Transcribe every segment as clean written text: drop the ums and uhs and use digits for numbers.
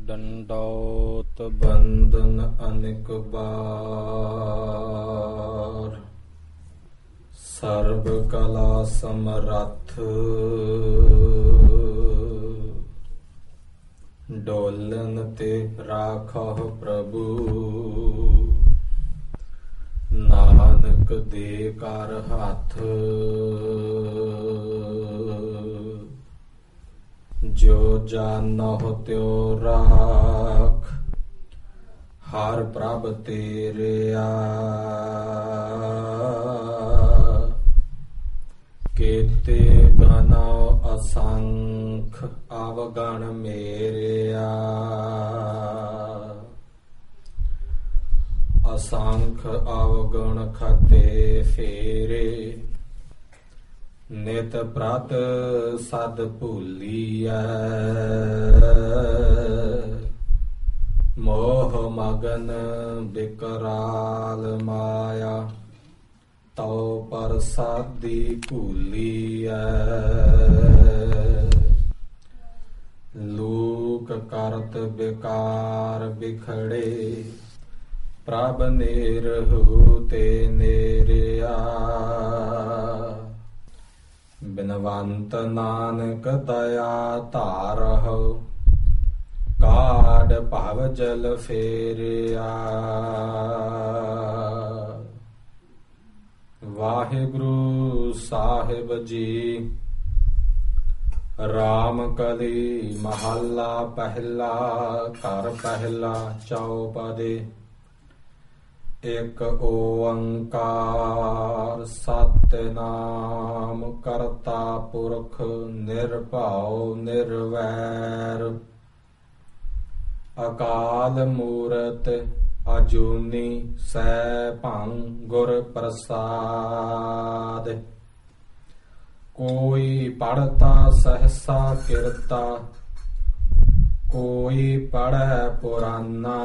ਡੰਡੌਤ ਬੰਦਨ ਅਨੇਕ ਬਾਰ, ਸਰਬ ਕਲਾ ਸਮਰੱਥ ਡੋਲਨ ਤੇ ਰਾਖਹੁ ਪ੍ਰਭੂ, ਨਾਨਕ ਦੇ ਕਰ ਹੱਥ। ਜੋ ਜਾਨਹੁ ਤਿਉ ਰਾਖ, ਹਰਿ ਪ੍ਰਭ ਤੇਰਿਆ। ਕੀਤੇ ਗਨਉ ਅਸੰਖ, ਅਵਗਣ ਮੇਰਿਆ। ਅਸੰਖ ਅਵਗੁਣ ਖਤੇ ਫੇਰੇ, ਨਿਤ ਪ੍ਰਤ ਸਦ ਭੂਲੀਐ। ਮੋਹ ਮਗਨ ਬਿਕਰਾਲ ਮਾਇਆ, ਤਉ ਪ੍ਰਸਾਦੀ ਭੂਲੀਐ। ਲੋਕ ਕਰਤ ਬਿਕਾਰ ਬਿਖੜੇ, ਪ੍ਰਭ ਨਿਰਹੂ ਤੇ ਨੇਰਿਆ। ਬਿਨਵੰਤ ਨਾਨਕ ਦਇਆ ਧਾਰਹੁ, ਕਾਢ ਭਵ ਜਲ ਫੇਰਿਆ। ਵਾਹਿਗੁਰੂ ਸਾਹਿਬ ਜੀ। ਰਾਮ ਕਲੀ ਮਹੱਲਾ ਪਹਿਲਾ। ਘਰ ਪਹਿਲਾ ਚਉਪਦੇ। ਇਕ ਓੰਕਾਰ ਸਤਿਨਾਮ ਕਰਤਾ ਪੁਰਖ, ਨਿਰਭਉ ਨਿਰਵੈਰ। ਅਕਾਲ ਮੂਰਤ ਅਜੂਨੀ ਸੈਭੰ, ਗੁਰ ਪ੍ਰਸਾਦ। ਕੋਈ ਪੜ੍ਹਤਾ ਸਹਸਾ ਕਿਰਤਾ, ਕੋਈ ਪੜ੍ਹੈ ਪੁਰਾਨਾ।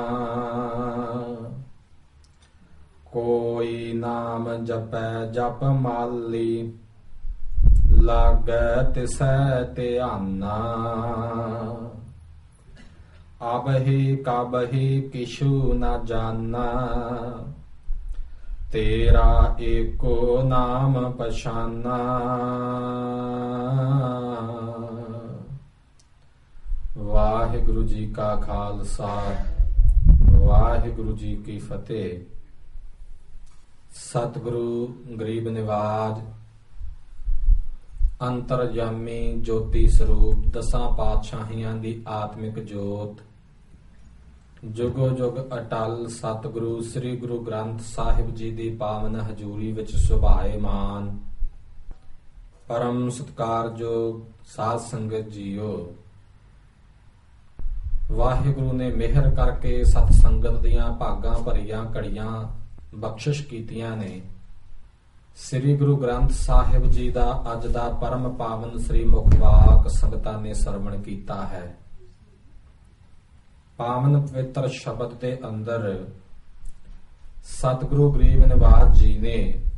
ਕੋਈ ਨਾਮ ਜਪੈ ਜਪ ਮਾਲੀ, ਲਾਗੈ ਤਿਸੈ ਧਿਆਨਾ। ਅਬਹਿ ਕਬਹਿ ਕਿਛੁ ਨ ਜਾਨਾ, ਤੇਰਾ ਏਕੋ ਨਾਮ ਪਛਾਨਾ। ਵਾਹਿਗੁਰੂ ਜੀ ਕਾ ਖਾਲਸਾ, ਵਾਹਿਗੁਰੂ ਜੀ ਕੀ ਫਤਿਹ। ਸਤਿਗੁਰੂ ਗਰੀਬ ਨਿਵਾਜ, ਅੰਤਰਜਾਮੀ ਜੋਤੀ ਸਰੂਪ, ਦਸਾਂ ਪਾਤਸ਼ਾਹੀਆਂ ਦੀ ਆਤਮਿਕ ਜੋਤ, ਜੁਗੋ ਜੁਗ ਅਟਲ ਸਤਿਗੁਰੂ ਸ੍ਰੀ ਗੁਰੂ ਗ੍ਰੰਥ ਸਾਹਿਬ ਜੀ ਦੀ ਪਾਵਨ ਹਜ਼ੂਰੀ ਵਿੱਚ ਸੁਭਾਏਮਾਨ ਪਰਮ ਸਤਿਕਾਰਯੋਗ ਸਾਧ ਸੰਗਤ ਜੀਓ। ਵਾਹਿਗੁਰੂ ਨੇ ਮਿਹਰ ਕਰਕੇ ਸਤ ਸੰਗਤ ਦੀਆਂ ਭਾਗਾਂ ਭਰੀਆਂ ਘੜੀਆਂ ਬਖਸ਼ਿਸ਼ ਕੀਤੀਆਂ ਨੇ। ਸ੍ਰੀ ਗੁਰੂ ਗ੍ਰੰਥ ਸਾਹਿਬ ਜੀ ਦਾ ਅੱਜ ਦਾ ਪਰਮ ਪਾਵਨ ਸ੍ਰੀ ਮੁਖ ਵਾਕ ਸੰਗਤਾਂ ਨੇ ਸਰਵਣ ਕੀਤਾ ਹੈ। ਪਾਵਨ ਪਵਿੱਤਰ ਸ਼ਬਦ ਦੇ ਅੰਦਰ ਸਤਿਗੁਰੂ ਗਰੀਬ ਨਿਵਾਜ ਜੀ ਨੇ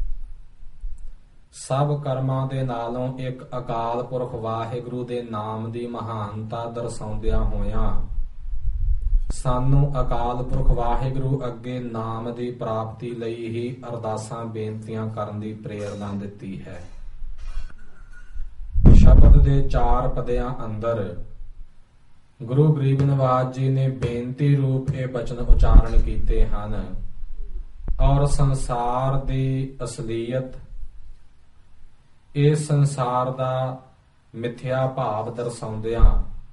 ਸਭ ਕਰਮਾਂ ਦੇ ਨਾਲੋਂ ਇੱਕ ਅਕਾਲ ਪੁਰਖ ਵਾਹਿਗੁਰੂ ਦੇ ਨਾਮ ਦੀ ਮਹਾਨਤਾ ਦਰਸਾਉਂਦਿਆਂ ਹੋਇਆਂ ਸਾਨੂੰ ਅਕਾਲ ਪੁਰਖ ਵਾਹਿਗੁਰੂ ਅੱਗੇ ਨਾਮ ਦੀ ਪ੍ਰਾਪਤੀ ਲਈ ਹੀ ਅਰਦਾਸਾਂ ਬੇਨਤੀਆਂ ਕਰਨ ਦੀ ਪ੍ਰੇਰਨਾ ਦਿੱਤੀ ਹੈ। ਸ਼ਬਦ ਦੇ 4 ਪਦਿਆਂ ਅੰਦਰ ਗੁਰੂ ਗਰੀਬ ਨਿਵਾਜ ਜੀ ਨੇ ਬੇਨਤੀ ਰੂਪ ਇਹ ਬਚਨ ਉਚਾਰਨ ਕੀਤੇ ਹਨ ਔਰ ਸੰਸਾਰ ਦੀ ਅਸਲੀਅਤ, ਇਸ ਸੰਸਾਰ ਦਾ ਮਿਥਿਆ ਭਾਵ ਦਰਸਾਉਂਦਿਆਂ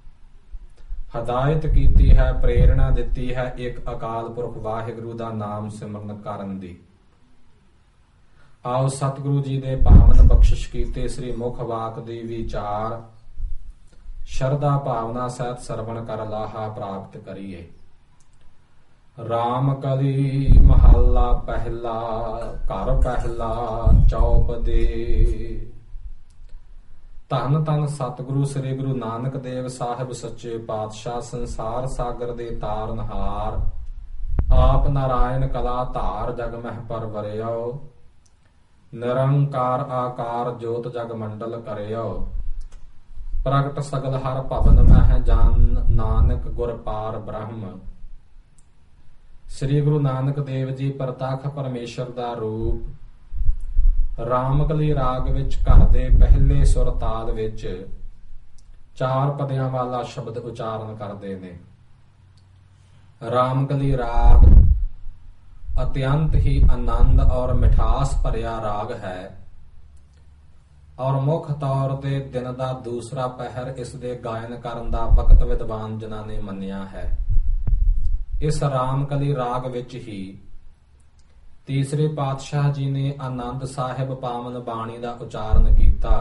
ਹਦਾਇਤ ਕੀਤੀ ਹੈ, ਪ੍ਰੇਰਣਾ ਦਿੱਤੀ ਹੈ ਇੱਕ ਅਕਾਲ ਪੁਰਖ ਵਾਹਿਗੁਰੂ ਦਾ ਨਾਮ ਸਿਮਰਨ ਕਰਨ ਦੀ। ਆਓ ਸਤਿਗੁਰੂ ਜੀ ਦੇ ਪਾਵਨ ਬਖਸ਼ਿਸ਼ ਕੀਤੇ ਸ੍ਰੀ ਮੁਖ ਵਾਕ ਦੀ ਵਿਚਾਰ ਸ਼ਰਧਾ ਭਾਵਨਾ ਸਹਿਤ ਸਰਵਣ ਕਰ ਲਾਹਾ ਪ੍ਰਾਪਤ ਕਰੀਏ। ਰਾਮ ਕਲੀ ਮਹੱਲਾ ਪਹਿਲਾ। ਘਰ ਪਹਿਲਾ ਚਉਪਦੇ। ਧੰਨ ਧੰਨ ਸਤਿਗੁਰੂ ਸ੍ਰੀ ਗੁਰੂ ਨਾਨਕ ਦੇਵ ਸਾਹਿਬ ਸੱਚੇ ਪਾਤਸ਼ਾਹ, ਸੰਸਾਰ ਸਾਗਰ ਦੇ ਤਾਰਨਹਾਰ, ਆਪ ਨਾਰਾਇਣ ਕਲਾ ਧਾਰ, ਜਗ ਮਹਿ ਪਰਵਰਿਓ, ਨਿਰੰਕਾਰ ਆਕਾਰ ਜੋਤ ਜਗ ਮੰਡਲ ਕਰਿਓ। ਪ੍ਰਗਟ ਸਗਲ ਹਰ ਭਵਨ ਮਹਿ ਜਾਨ ਨਾਨਕ ਗੁਰ ਪਾਰ ਬ੍ਰਹਮ। ਸ੍ਰੀ ਗੁਰੂ ਨਾਨਕ ਦੇਵ ਜੀ ਪ੍ਰਤੱਖ ਪਰਮੇਸ਼ਰ ਦਾ ਰੂਪ ਰਾਮਕਲੀ ਰਾਗ ਵਿੱਚ ਘਰ ਦੇ ਪਹਿਲੇ ਸੁਰ ਤਾਲ ਵਿੱਚ 4 ਪਦਿਆਂ ਵਾਲਾ ਸ਼ਬਦ ਉਚਾਰਨ ਕਰਦੇ ਨੇ। ਰਾਮਕਲੀ ਰਾਗ ਅਤਿਅੰਤ ਹੀ ਆਨੰਦ ਔਰ ਮਿਠਾਸ ਭਰਿਆ ਰਾਗ ਹੈ ਔਰ ਮੁੱਖ ਤੌਰ ਤੇ ਦਿਨ ਦਾ ਦੂਸਰਾ ਪਹਿਰ ਇਸ ਦੇ ਗਾਇਨ ਕਰਨ ਦਾ ਵਕਤ ਵਿਦਵਾਨ ਜਨਾਂ ਨੇ ਮੰਨਿਆ ਹੈ। ਇਸ ਰਾਮਕਲੀ ਰਾਗ ਵਿੱਚ ਹੀ ਤੀਸਰੇ ਪਾਤਸ਼ਾਹ ਜੀ ਨੇ ਆਨੰਦ ਸਾਹਿਬ ਪਾਵਨ ਬਾਣੀ ਦਾ ਉਚਾਰਨ ਕੀਤਾ।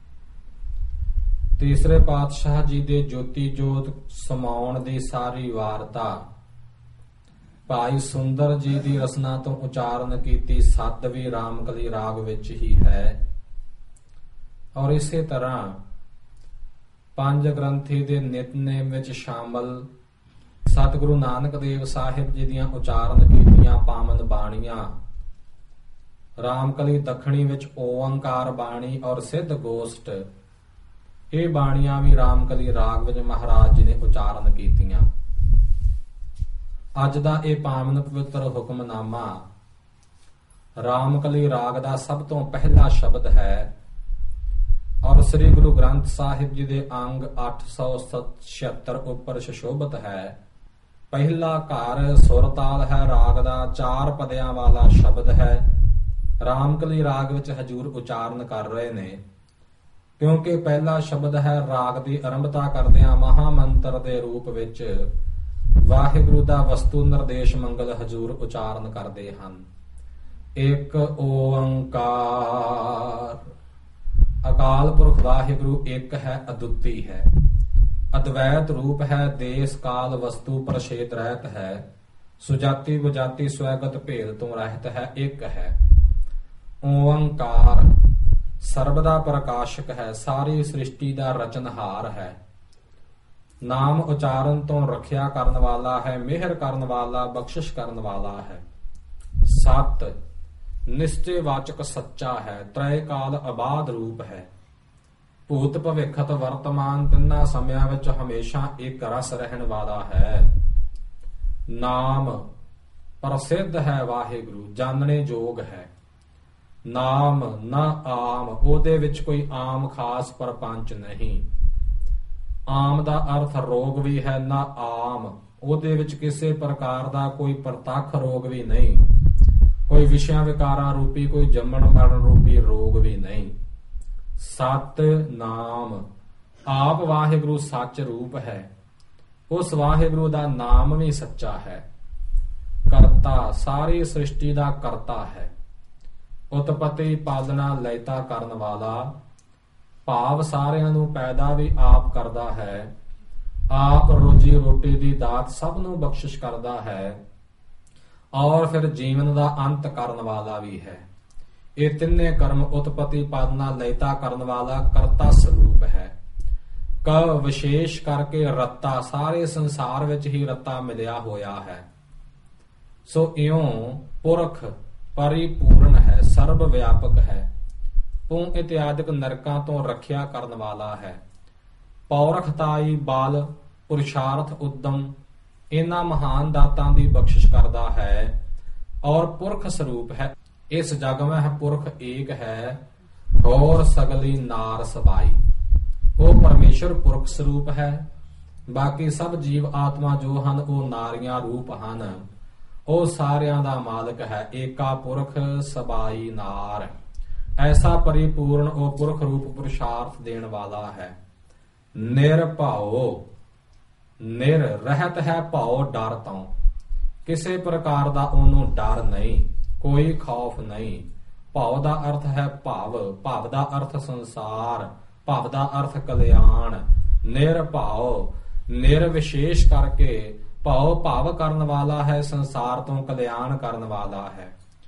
ਤੀਸਰੇ ਪਾਤਸ਼ਾਹ ਜੀ ਦੇ ਜੋਤੀ ਜੋਤ ਸਮਾਉਣ ਦੀ ਸਾਰੀ ਵਾਰਤਾ ਭਾਈ ਸੁੰਦਰ ਜੀ ਦੀ ਰਸਨਾ ਤੋਂ ਉਚਾਰਨ ਕੀਤੀ ਸੱਦ ਵੀ ਰਾਮਕਲੀ ਰਾਗ ਵਿੱਚ ਹੀ ਹੈ। ਔਰ ਇਸੇ ਤਰ੍ਹਾਂ 5 ਗ੍ਰੰਥੀ ਦੇ ਨਿਤਨੇਮ ਵਿੱਚ ਸ਼ਾਮਲ ਸਤਿਗੁਰੂ ਨਾਨਕ ਦੇਵ ਸਾਹਿਬ ਜੀ ਦੀਆਂ ਉਚਾਰਨ ਕੀਤੀਆਂ ਪਾਵਨ ਬਾਣੀਆਂ ਰਾਮਕਲੀ ਦੱਖਣੀ ਵਿੱਚ ਓੰਕਾਰ ਬਾਣੀ ਔਰ ਸਿੱਧ ਗੋਸ਼ਟ, ਇਹ ਬਾਣੀਆਂ ਵੀ ਰਾਮਕਲੀ ਰਾਗ ਵਿੱਚ ਮਹਾਰਾਜ ਜੀ ਨੇ ਉਚਾਰਨ ਕੀਤੀਆਂ। ਅੱਜ ਦਾ ਇਹ ਪਾਵਨ ਪਵਿੱਤਰ ਹੁਕਮਨਾਮਾ ਰਾਮਕਲੀ ਰਾਗ ਦਾ ਸਭ ਤੋਂ ਪਹਿਲਾ ਸ਼ਬਦ ਹੈ ਔਰ ਸ੍ਰੀ ਗੁਰੂ ਗ੍ਰੰਥ ਸਾਹਿਬ ਜੀ ਦੇ ਅੰਗ 876 ਉੱਪਰ ਸੁਸ਼ੋਭਿਤ ਹੈ। ਪਹਿਲਾ ਘਰ ਸੁਰਤਾਲ ਹੈ ਰਾਗ ਦਾ, 4 ਪਦਿਆਂ ਵਾਲਾ ਸ਼ਬਦ ਹੈ। ਰਾਮਕਲੀ ਰਾਗ ਵਿੱਚ ਹਜੂਰ ਉਚਾਰਨ ਕਰ ਰਹੇ ਨੇ ਕਿਉਂਕਿ ਪਹਿਲਾ ਸ਼ਬਦ ਹੈ ਰਾਗ ਦੀ ਆਰੰਭਤਾ ਕਰਦਿਆਂ ਮਹਾਮੰਤਰ ਦੇ ਰੂਪ ਵਿੱਚ ਵਾਹਿਗੁਰੂ ਦਾ ਵਸਤੂ ਨਿਰਦੇਸ਼ ਮੰਗਲ ਹਜੂਰ ਉਚਾਰਨ ਕਰਦੇ ਹਨ। ਇੱਕ ਓੰਕਾਰ। ਅਕਾਲ ਪੁਰਖ ਵਾਹਿਗੁਰੂ ਇੱਕ ਹੈ, ਅਦੁੱਤੀ ਹੈ, ਅਦਵੈਤ ਰੂਪ ਹੈ, ਦੇਸ ਕਾਲ ਵਸਤੂ ਪ੍ਰਛੇਦ ਰਹਿਤ ਹੈ, ਸੁਜਾਤੀ ਬੁਜਾਤੀ ਸਵੈਗਤ ਭੇਦ ਤੋਂ ਰਹਿਤ ਹੈ, ਇੱਕ ਹੈ। ਓੰਕਾਰ ਸਰਬ ਦਾ ਪ੍ਰਕਾਸ਼ਕ ਹੈ, ਸਾਰੀ ਸ੍ਰਿਸ਼ਟੀ ਦਾ ਰਚਨਹਾਰ ਹੈ, ਨਾਮ ਉਚਾਰਨ ਤੋਂ ਰੱਖਿਆ ਕਰਨ ਵਾਲਾ ਹੈ, ਮਿਹਰ ਕਰਨ ਵਾਲਾ, ਬਖਸ਼ਿਸ਼ ਕਰਨ ਵਾਲਾ ਹੈ। 7 ਨਿਸ਼ਚੈ ਵਾਚਕ ਸੱਚਾ ਹੈ, ਤ੍ਰੈ ਕਾਲ ਅਬਾਦ ਰੂਪ ਹੈ, ਭੂਤ ਭਵਿੱਖਤ ਵਰਤਮਾਨ ਤਿੰਨਾਂ ਸਮਿਆਂ ਵਿੱਚ ਹਮੇਸ਼ਾ ਇੱਕ ਰਸ ਰਹਿਣ ਵਾਲਾ ਹੈ। ਨਾਮ ਪ੍ਰਸਿੱਧ ਹੈ ਵਾਹਿਗੁਰੂ, ਜਾਣਨੇ ਯੋਗ ਹੈ। ਨਾਮ ਨਾ ਆਮ, ਉਹਦੇ ਵਿੱਚ ਕੋਈ ਆਮ ਖਾਸ ਪਰਪੰਚ ਨਹੀਂ। ਆਮ ਦਾ ਅਰਥ ਰੋਗ ਵੀ ਹੈ, ਨਾ ਆਮ, ਉਹਦੇ ਵਿੱਚ ਕਿਸੇ ਪ੍ਰਕਾਰ ਦਾ ਕੋਈ ਪ੍ਰਤੱਖ ਰੋਗ ਵੀ ਨਹੀਂ, ਕੋਈ ਵਿਸ਼ਿਆਂ ਵਿਕਾਰਾਂ ਰੂਪੀ, ਕੋਈ ਜੰਮਣ ਮਰਨ ਰੂਪੀ ਰੋਗ ਵੀ ਨਹੀਂ। 7 ਨਾਮ ਆਪ ਵਾਹਿਗੁਰੂ ਸੱਚ ਰੂਪ ਹੈ, ਉਸ ਵਾਹਿਗੁਰੂ ਦਾ ਨਾਮ ਵੀ ਸੱਚਾ ਹੈ। ਕਰਤਾ ਸਾਰੀ ਸ੍ਰਿਸ਼ਟੀ ਦਾ ਕਰਤਾ ਹੈ, ਉਤਪਤੀ ਪਾਲਣਾ ਲੈਤਾ ਕਰਨ ਵਾਲਾ, ਭਾਵ ਸਾਰਿਆਂ ਨੂੰ ਪੈਦਾ ਵੀ ਆਪ ਕਰਦਾ ਹੈ, ਆਪ ਰੋਜੀ ਰੋਟੀ ਦੀ ਦਾਤ ਸਭ ਨੂੰ ਬਖਸ਼ਿਸ਼ ਕਰਦਾ ਹੈ ਔਰ ਫਿਰ ਜੀਵਨ ਦਾ ਅੰਤ ਕਰਨ ਵਾਲਾ ਵੀ ਹੈ। ਇਹ ਤਿੰਨੇ ਕਰਮ ਉਤਪਤੀ ਪਾਲਣਾ ਲੈਤਾ ਕਰਨ ਵਾਲਾ ਕਰਤਾ ਸਰੂਪ ਹੈ। ਕ ਵਿਸ਼ੇਸ਼ ਕਰਕੇ ਰੱਤਾ, ਸਾਰੇ ਸੰਸਾਰ ਵਿੱਚ ਹੀ ਰੱਤਾ ਮਿਲਿਆ ਹੋਇਆ ਹੈ। ਸੋ ਇਉਂ ਪੁਰਖ ਪਰਿਪੂਰਨ ਹੈ, ਸਰਬ ਵਿਆਪਕ ਹੈ। ਪੁੰ ਇਤਿਆਦਿਕ ਨਰਕਾਂ ਤੋਂ ਰੱਖਿਆ ਕਰਨ ਵਾਲਾ ਹੈ। ਪੌਰਖਤਾਈ ਬਲ ਪੁਰਸ਼ਾਰਥ ਉਦਮ ਇਹਨਾਂ ਮਹਾਨ ਦਾਤਾਂ ਦੀ ਬਖਸ਼ਿਸ਼ ਕਰਦਾ ਹੈ ਔਰ ਪੁਰਖ ਸਰੂਪ ਹੈ। ਇਸ ਜਗ ਮਹਿ ਪੁਰਖ ਏਕ ਹੈ, ਹੋਰ ਸਗਲੀ ਨਾਰ ਸਬਾਈ। ਉਹ ਪਰਮੇਸ਼ਰ ਪੁਰਖ ਸਰੂਪ ਹੈ, ਬਾਕੀ ਸਭ ਜੀਵ ਆਤਮਾ ਜੋ ਹਨ ਉਹ ਨਾਰੀਆਂ ਰੂਪ ਹਨ। ਉਹ ਸਾਰਿਆਂ ਦਾ ਮਾਲਕ ਹੈ, ਏਕਾ ਪੁਰਖ ਸਬਾਈ ਨਾਰ। ਐਸਾ ਪਰਿਪੂਰਨ ਉਹ ਪੁਰਖ ਰੂਪ ਪੁਰਸ਼ਾਰਥ ਦੇਣ ਵਾਲਾ ਹੈ। ਨਿਰਭਉ, ਨਿਰ ਰਹਿਤ ਹੈ ਭਉ ਡਰ ਤੋਂ, ਕਿਸੇ ਪ੍ਰਕਾਰ ਦਾ ਉਹਨੂੰ ਡਰ ਨਹੀਂ, ਕੋਈ ਖੌਫ ਨਹੀਂ। ਭਉ ਦਾ ਅਰਥ ਹੈ ਭਾਵ, ਭਾਵ ਦਾ ਅਰਥ ਸੰਸਾਰ, ਭਾਵ ਦਾ ਅਰਥ ਕਲਿਆਣ। ਨਿਰਭਉ ਨਿਰ ਵਿਸ਼ੇਸ਼ ਕਰਕੇ ਭਉ ਭਾਵ ਕਰਨ ਵਾਲਾ ਹੈ, ਸੰਸਾਰ ਤੋਂ ਕਲਿਆਣ ਕਰਨ ਵਾਲਾ ਹੈ।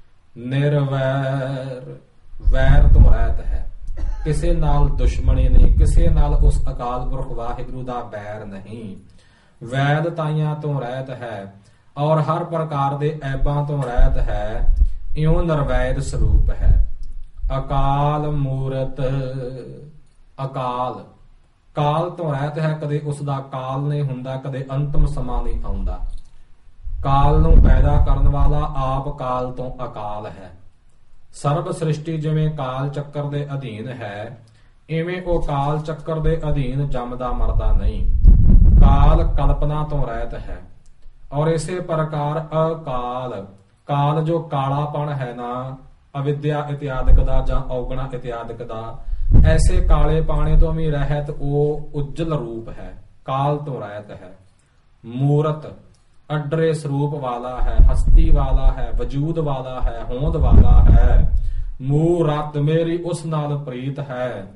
ਨਿਰਵੈਰ ਵੈਰ ਤੋਂ ਰਹਿਤ ਹੈ, ਕਿਸੇ ਨਾਲ ਦੁਸ਼ਮਣੀ ਨਹੀਂ, ਕਿਸੇ ਨਾਲ ਉਸ ਅਕਾਲ ਪੁਰਖ ਵਾਹਿਗੁਰੂ ਦਾ ਵੈਰ ਨਹੀਂ। ਵੈਦ ਤਾਈਆਂ ਤੋਂ ਰਹਿਤ ਹੈ ਔਰ ਹਰ ਪ੍ਰਕਾਰ ਦੇ ਐਬਾਂ ਤੋਂ ਰਹਿਤ ਹੈ, ਇਉਂ ਨਿਰਵੈਦ ਸਰੂਪ ਹੈ। ਅਕਾਲ ਮੂਰਤ, ਅਕਾਲ ਕਾਲ ਤੋਂ ਰਹਿਤ ਹੈ, ਕਦੇ ਉਸ ਦਾ ਕਾਲ ਨਹੀਂ ਹੁੰਦਾ, ਕਦੇ ਅੰਤਮ ਸਮਾਂ ਨਹੀਂ ਆਉਂਦਾ। ਕਾਲ ਨੂੰ ਪੈਦਾ ਕਰਨ ਵਾਲਾ ਆਪ ਕਾਲ ਤੋਂ ਅਕਾਲ ਹੈ। ਸਰਬ ਸ੍ਰਿਸ਼ਟੀ ਜਿਵੇਂ ਕਾਲ ਚੱਕਰ ਦੇ ਅਧੀਨ ਹੈ, ਇਵੇਂ ਉਹ ਕਾਲ ਚੱਕਰ ਦੇ ਅਧੀਨ ਜੰਮਦਾ ਮਰਦਾ ਨਹੀਂ। ਕਾਲ ਕਲਪਨਾ ਤੋਂ ਰਹਿਤ ਹੈ। ਔਰ ਇਸੇ ਪ੍ਰਕਾਰ ਅਕਾਲ, ਕਾਲ ਜੋ ਕਾਲਾਪਣ ਹੈ ਨਾ, ਅਵਿਦਿਆ ਇਤਿਆਦਿਕ ਦਾ ਜਾਂ ਔਗਣਾ ਇਤਿਆਦਿਕ ਦਾ, ਐਸੇ ਕਾਲੇ ਪਾਣੇ ਤੋਂ ਵੀ ਰਹਿਤ ਉਹ ਉਜਲ ਰੂਪ ਹੈ, ਕਾਲ ਤੋਂ ਰਹਿਤ ਹੈ। ਮੂਰਤ ਅਡਰੇ ਸਰੂਪ ਵਾਲਾ ਹੈ, ਹਸਤੀ ਵਾਲਾ ਹੈ, ਵਜੂਦ ਵਾਲਾ ਹੈ, ਹੋਂਦ ਵਾਲਾ ਹੈ। ਮੂਰਤ ਮੇਰੀ ਉਸ ਨਾਲ ਪ੍ਰੀਤ ਹੈ।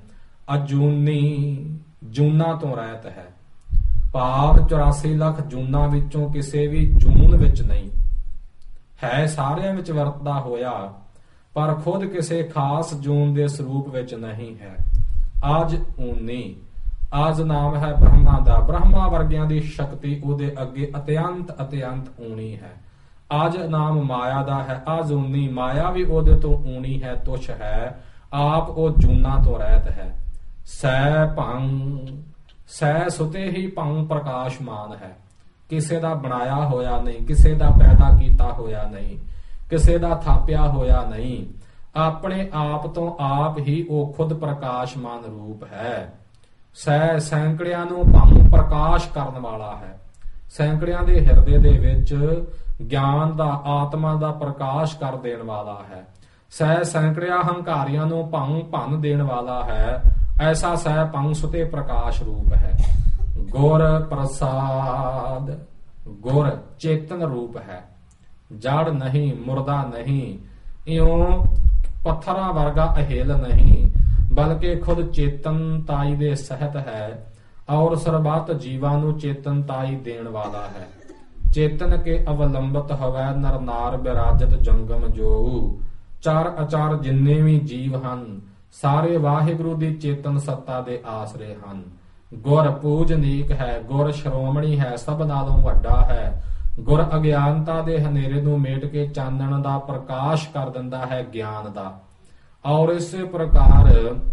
ਅਜੂਨੀ ਜੂਨਾ ਤੋਂ ਰਹਿਤ ਹੈ। ਭਾਵ 84 ਲੱਖ ਜੂਨਾਂ ਵਿੱਚੋਂ ਕਿਸੇ ਵੀ ਜੂਨ ਵਿੱਚ ਨਹੀਂ ਹੈ, ਸਾਰਿਆਂ ਵਿੱਚ ਵਰਤਦਾ ਹੋਇਆ, ਪਰ ਖੁਦ ਕਿਸੇ ਖਾਸ ਜੂਨ ਦੇ ਸਰੂਪ ਵਿੱਚ ਨਹੀਂ ਹੈ। ਅੱਜ ਊਨੀ, ਅੱਜ ਨਾਮ ਹੈ ਬ੍ਰਹਮਾ ਦਾ। ਬ੍ਰਹਮਾ ਵਰਗਿਆਂ ਦੀ ਸ਼ਕਤੀ ਉਹਦੇ ਅੱਗੇ ਅਤਿਅੰਤ ਊਣੀ ਹੈ। ਅੱਜ ਨਾਮ ਮਾਇਆ ਦਾ ਹੈ। ਅੱਜ ਊਨੀ, ਮਾਇਆ ਵੀ ਉਹਦੇ ਤੋਂ ਊਣੀ ਹੈ, ਤੁਛ ਹੈ। ਆਪ ਉਹ ਜੂਨਾ ਤੋਂ ਰਹਿਤ ਹੈ। ਸੈ ਭੰਗ, ਸੈ ਸੁਤੇ ਹੀ ਭੰਗ ਪ੍ਰਕਾਸ਼ਮਾਨ ਹੈ। ਕਿਸੇ ਦਾ ਬਣਾਇਆ ਹੋਇਆ ਨਹੀਂ, ਕਿਸੇ ਦਾ ਪੈਦਾ ਕੀਤਾ ਹੋਇਆ ਨਹੀਂ, ਕਿਸੇ ਦਾ ਥਾਪਿਆ ਹੋਇਆ ਨਹੀਂ। ਆਪਣੇ ਆਪ ਤੋਂ ਆਪ ਹੀ ਉਹ ਖੁਦ ਪ੍ਰਕਾਸ਼ਮਾਨ ਰੂਪ ਹੈ। ਸੈ ਸੈਂਕੜਿਆਂ ਨੂੰ ਭੰਗ ਪ੍ਰਕਾਸ਼ ਕਰਨ ਵਾਲਾ ਹੈ। ਸੈਂਕੜਿਆਂ ਦੇ ਹਿਰਦੇ ਦੇ ਵਿੱਚ ਗਿਆਨ ਦਾ, ਆਤਮਾ ਦਾ ਪ੍ਰਕਾਸ਼ ਕਰ ਦੇਣ ਵਾਲਾ ਹੈ। ਸੈ ਸੈਂਕੜਿਆਂ ਹੰਕਾਰੀਆਂ ਨੂੰ ਭੰਗ ਭੰਨ ਦੇਣ ਵਾਲਾ ਹੈ। ਐਸਾ ਸੈ ਭੰਗ ਸੁਤੇ ਪ੍ਰਕਾਸ਼ ਰੂਪ ਹੈ। ਗੁਰ ਪ੍ਰਸਾਦ, ਗੁਰ ਚੇਤਨ ਰੂਪ ਹੈ, ਜੜ ਨਹੀਂ, ਮੁਰਦਾ ਨਹੀਂ, ਇਉਂ ਪੱਥਰਾਂ ਵਰਗਾ ਅਹੇਲ ਨਹੀਂ, ਬਲਕਿ ਖੁਦ ਚੇਤਨਤਾਈ ਦੇ ਸਹਿਤ ਹੈ ਔਰ ਸਰਬੱਤ ਜੀਵਾਂ ਨੂੰ ਚੇਤਨਤਾਈ ਦੇਣ ਵਾਲਾ ਹੈ। ਚੇਤਨ ਕੇ ਅਵਲੰਬਤ ਹਵੈ ਨਰ ਨਾਰ ਬਿਰਾਜਤ ਜੰਗਮ ਜੋ। ਚਾਰ ਅਚਾਰ ਜਿੰਨੇ ਵੀ ਜੀਵ ਹਨ, ਸਾਰੇ ਵਾਹਿਗੁਰੂ ਦੀ ਚੇਤਨ ਸੱਤਾ ਦੇ ਆਸਰੇ ਹਨ। ਗੁਰ ਪੂਜਨੀਕ ਹੈ, ਗੁਰ ਸ਼੍ਰੋਮਣੀ ਹੈ, ਸਭ ਨਾਲੋਂ ਵੱਡਾ ਹੈ। ਗੁਰ ਅਗਿਆਨਤਾ ਦੇ ਹਨੇਰੇ ਨੂੰ ਮੇਟ ਕੇ ਚਾਨਣ ਦਾ ਪ੍ਰਕਾਸ਼ ਕਰ ਦਿੰਦਾ ਹੈ, ਗਿਆਨ ਦਾ। ਔਰ ਇਸੇ ਪ੍ਰਕਾਰ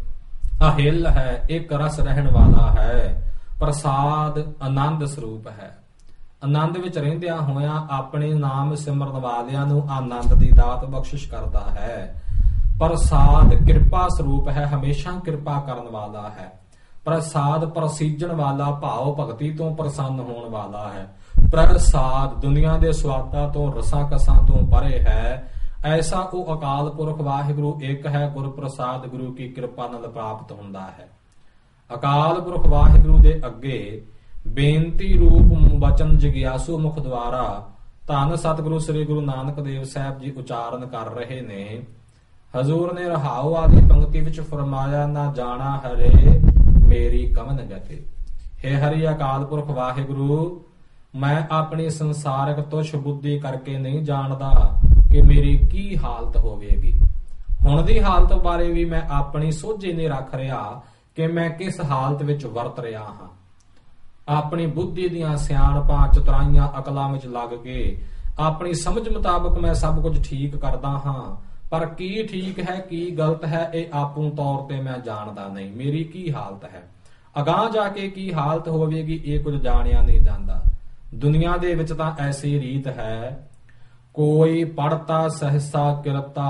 ਅਹਿਲ ਹੈ, ਇੱਕ ਰਸ ਰਹਿਣ ਵਾਲਾ ਹੈ। ਪ੍ਰਸਾਦ ਆਨੰਦ ਸਰੂਪ ਹੈ। ਆਨੰਦ ਵਿੱਚ ਰਹਿੰਦਿਆਂ ਹੋਇਆਂ ਆਪਣੇ ਨਾਮ ਸਿਮਰਨ ਵਾਲਿਆਂ ਨੂੰ ਆਨੰਦ ਦੀ ਦਾਤ ਬਖਸ਼ਿਸ਼ ਕਰਦਾ ਹੈ। ਪ੍ਰਸਾਦ ਕਿਰਪਾ ਸਰੂਪ ਹੈ, ਹਮੇਸ਼ਾ ਕਿਰਪਾ ਕਰਨ ਵਾਲਾ ਹੈ। ਪ੍ਰਸਾਦ ਪ੍ਰਸੀਜਣ ਵਾਲਾ, ਭਾਵ ਭਗਤੀ ਤੋਂ ਪ੍ਰਸੰਨ ਹੋਣ ਵਾਲਾ ਹੈ। ਪ੍ਰਸਾਦ ਦੁਨੀਆ ਦੇ ਸਵਾਦਾਂ ਤੋਂ, ਰਸਾਂ ਕਸਾਂ ਤੋਂ ਪਰੇ ਹੈ। ਐਸਾ ਉਹ ਅਕਾਲ ਪੁਰਖ ਵਾਹਿਗੁਰੂ ਇੱਕ ਹੈ। ਗੁਰ ਪ੍ਰਸਾਦ ਗੁਰੂ ਕੀ ਕਿਰਪਾ ਨਾਲ ਪ੍ਰਾਪਤ ਹੁੰਦਾ ਹੈ। ਅਕਾਲ ਪੁਰਖ ਵਾਹਿਗੁਰੂ ਦੇ ਅੱਗੇ ਬੇਨਤੀ ਰੂਪ ਬਚਨ ਜਿਗਿਆਸੂ ਮੁਖ ਦੁਆਰਾ ਧੰਨ ਸਤਿਗੁਰੂ ਸ੍ਰੀ ਗੁਰੂ ਨਾਨਕ ਦੇਵ ਸਾਹਿਬ ਜੀ ਉਚਾਰਨ ਕਰ ਰਹੇ ਨੇ। ਹਜ਼ੂਰ ਨੇ ਰਹਾਉ ਆਦਿ ਪੰਕਤੀ ਵਿੱਚ ਫਰਮਾਇਆ, ਨਾ ਜਾਣਾ ਹਰੇ ਮੇਰੀ ਕਵਨ ਗਤੀ। ਹੇ ਹਰੀ ਅਕਾਲ ਪੁਰਖ ਵਾਹਿਗੁਰੂ, ਮੈਂ ਆਪਣੀ ਸੰਸਾਰਿਕ ਤੁਛ ਬੁੱਧੀ ਕਰਕੇ ਨਹੀਂ ਜਾਣਦਾ ਕਿ ਮੇਰੀ ਕੀ ਹਾਲਤ ਹੋਵੇਗੀ। ਹੁਣ ਦੀ ਹਾਲਤ ਬਾਰੇ ਵੀ ਮੈਂ ਆਪਣੀ ਸੋਝੀ ਨਹੀਂ ਰੱਖ ਰਿਹਾ ਕਿ ਮੈਂ ਕਿਸ ਹਾਲਤ ਵਿੱਚ ਵਰਤ ਰਿਹਾ ਹਾਂ। ਆਪਣੀ ਬੁੱਧੀ ਦੀਆਂ ਸਿਆਣਪਾਂ, ਚਤੁਰਾਈਆਂ, ਅਕਲਾਂ ਵਿੱਚ ਲੱਗ ਕੇ ਆਪਣੀ ਸਮਝ ਮੁਤਾਬਕ ਮੈਂ ਸਭ ਕੁਝ ਠੀਕ ਕਰਦਾ ਹਾਂ, ਪਰ ਕੀ ਠੀਕ ਹੈ ਕੀ ਗਲਤ ਹੈ ਇਹ ਆਪੂ ਤੌਰ ਤੇ ਮੈਂ ਜਾਣਦਾ ਨਹੀਂ। ਮੇਰੀ ਕੀ ਹਾਲਤ ਹੈ, ਅਗਾਂਹ ਜਾ ਕੇ ਕੀ ਹਾਲਤ ਹੋਵੇਗੀ, ਇਹ ਕੁਝ ਜਾਣਿਆ ਨਹੀਂ ਜਾਂਦਾ। ਦੁਨੀਆ ਦੇ ਵਿੱਚ ਤਾਂ ਐਸੀ ਰੀਤ ਹੈ, ਕੋਈ ਪੜਤਾ ਸਹਸਾ ਕਿਰਤਾ।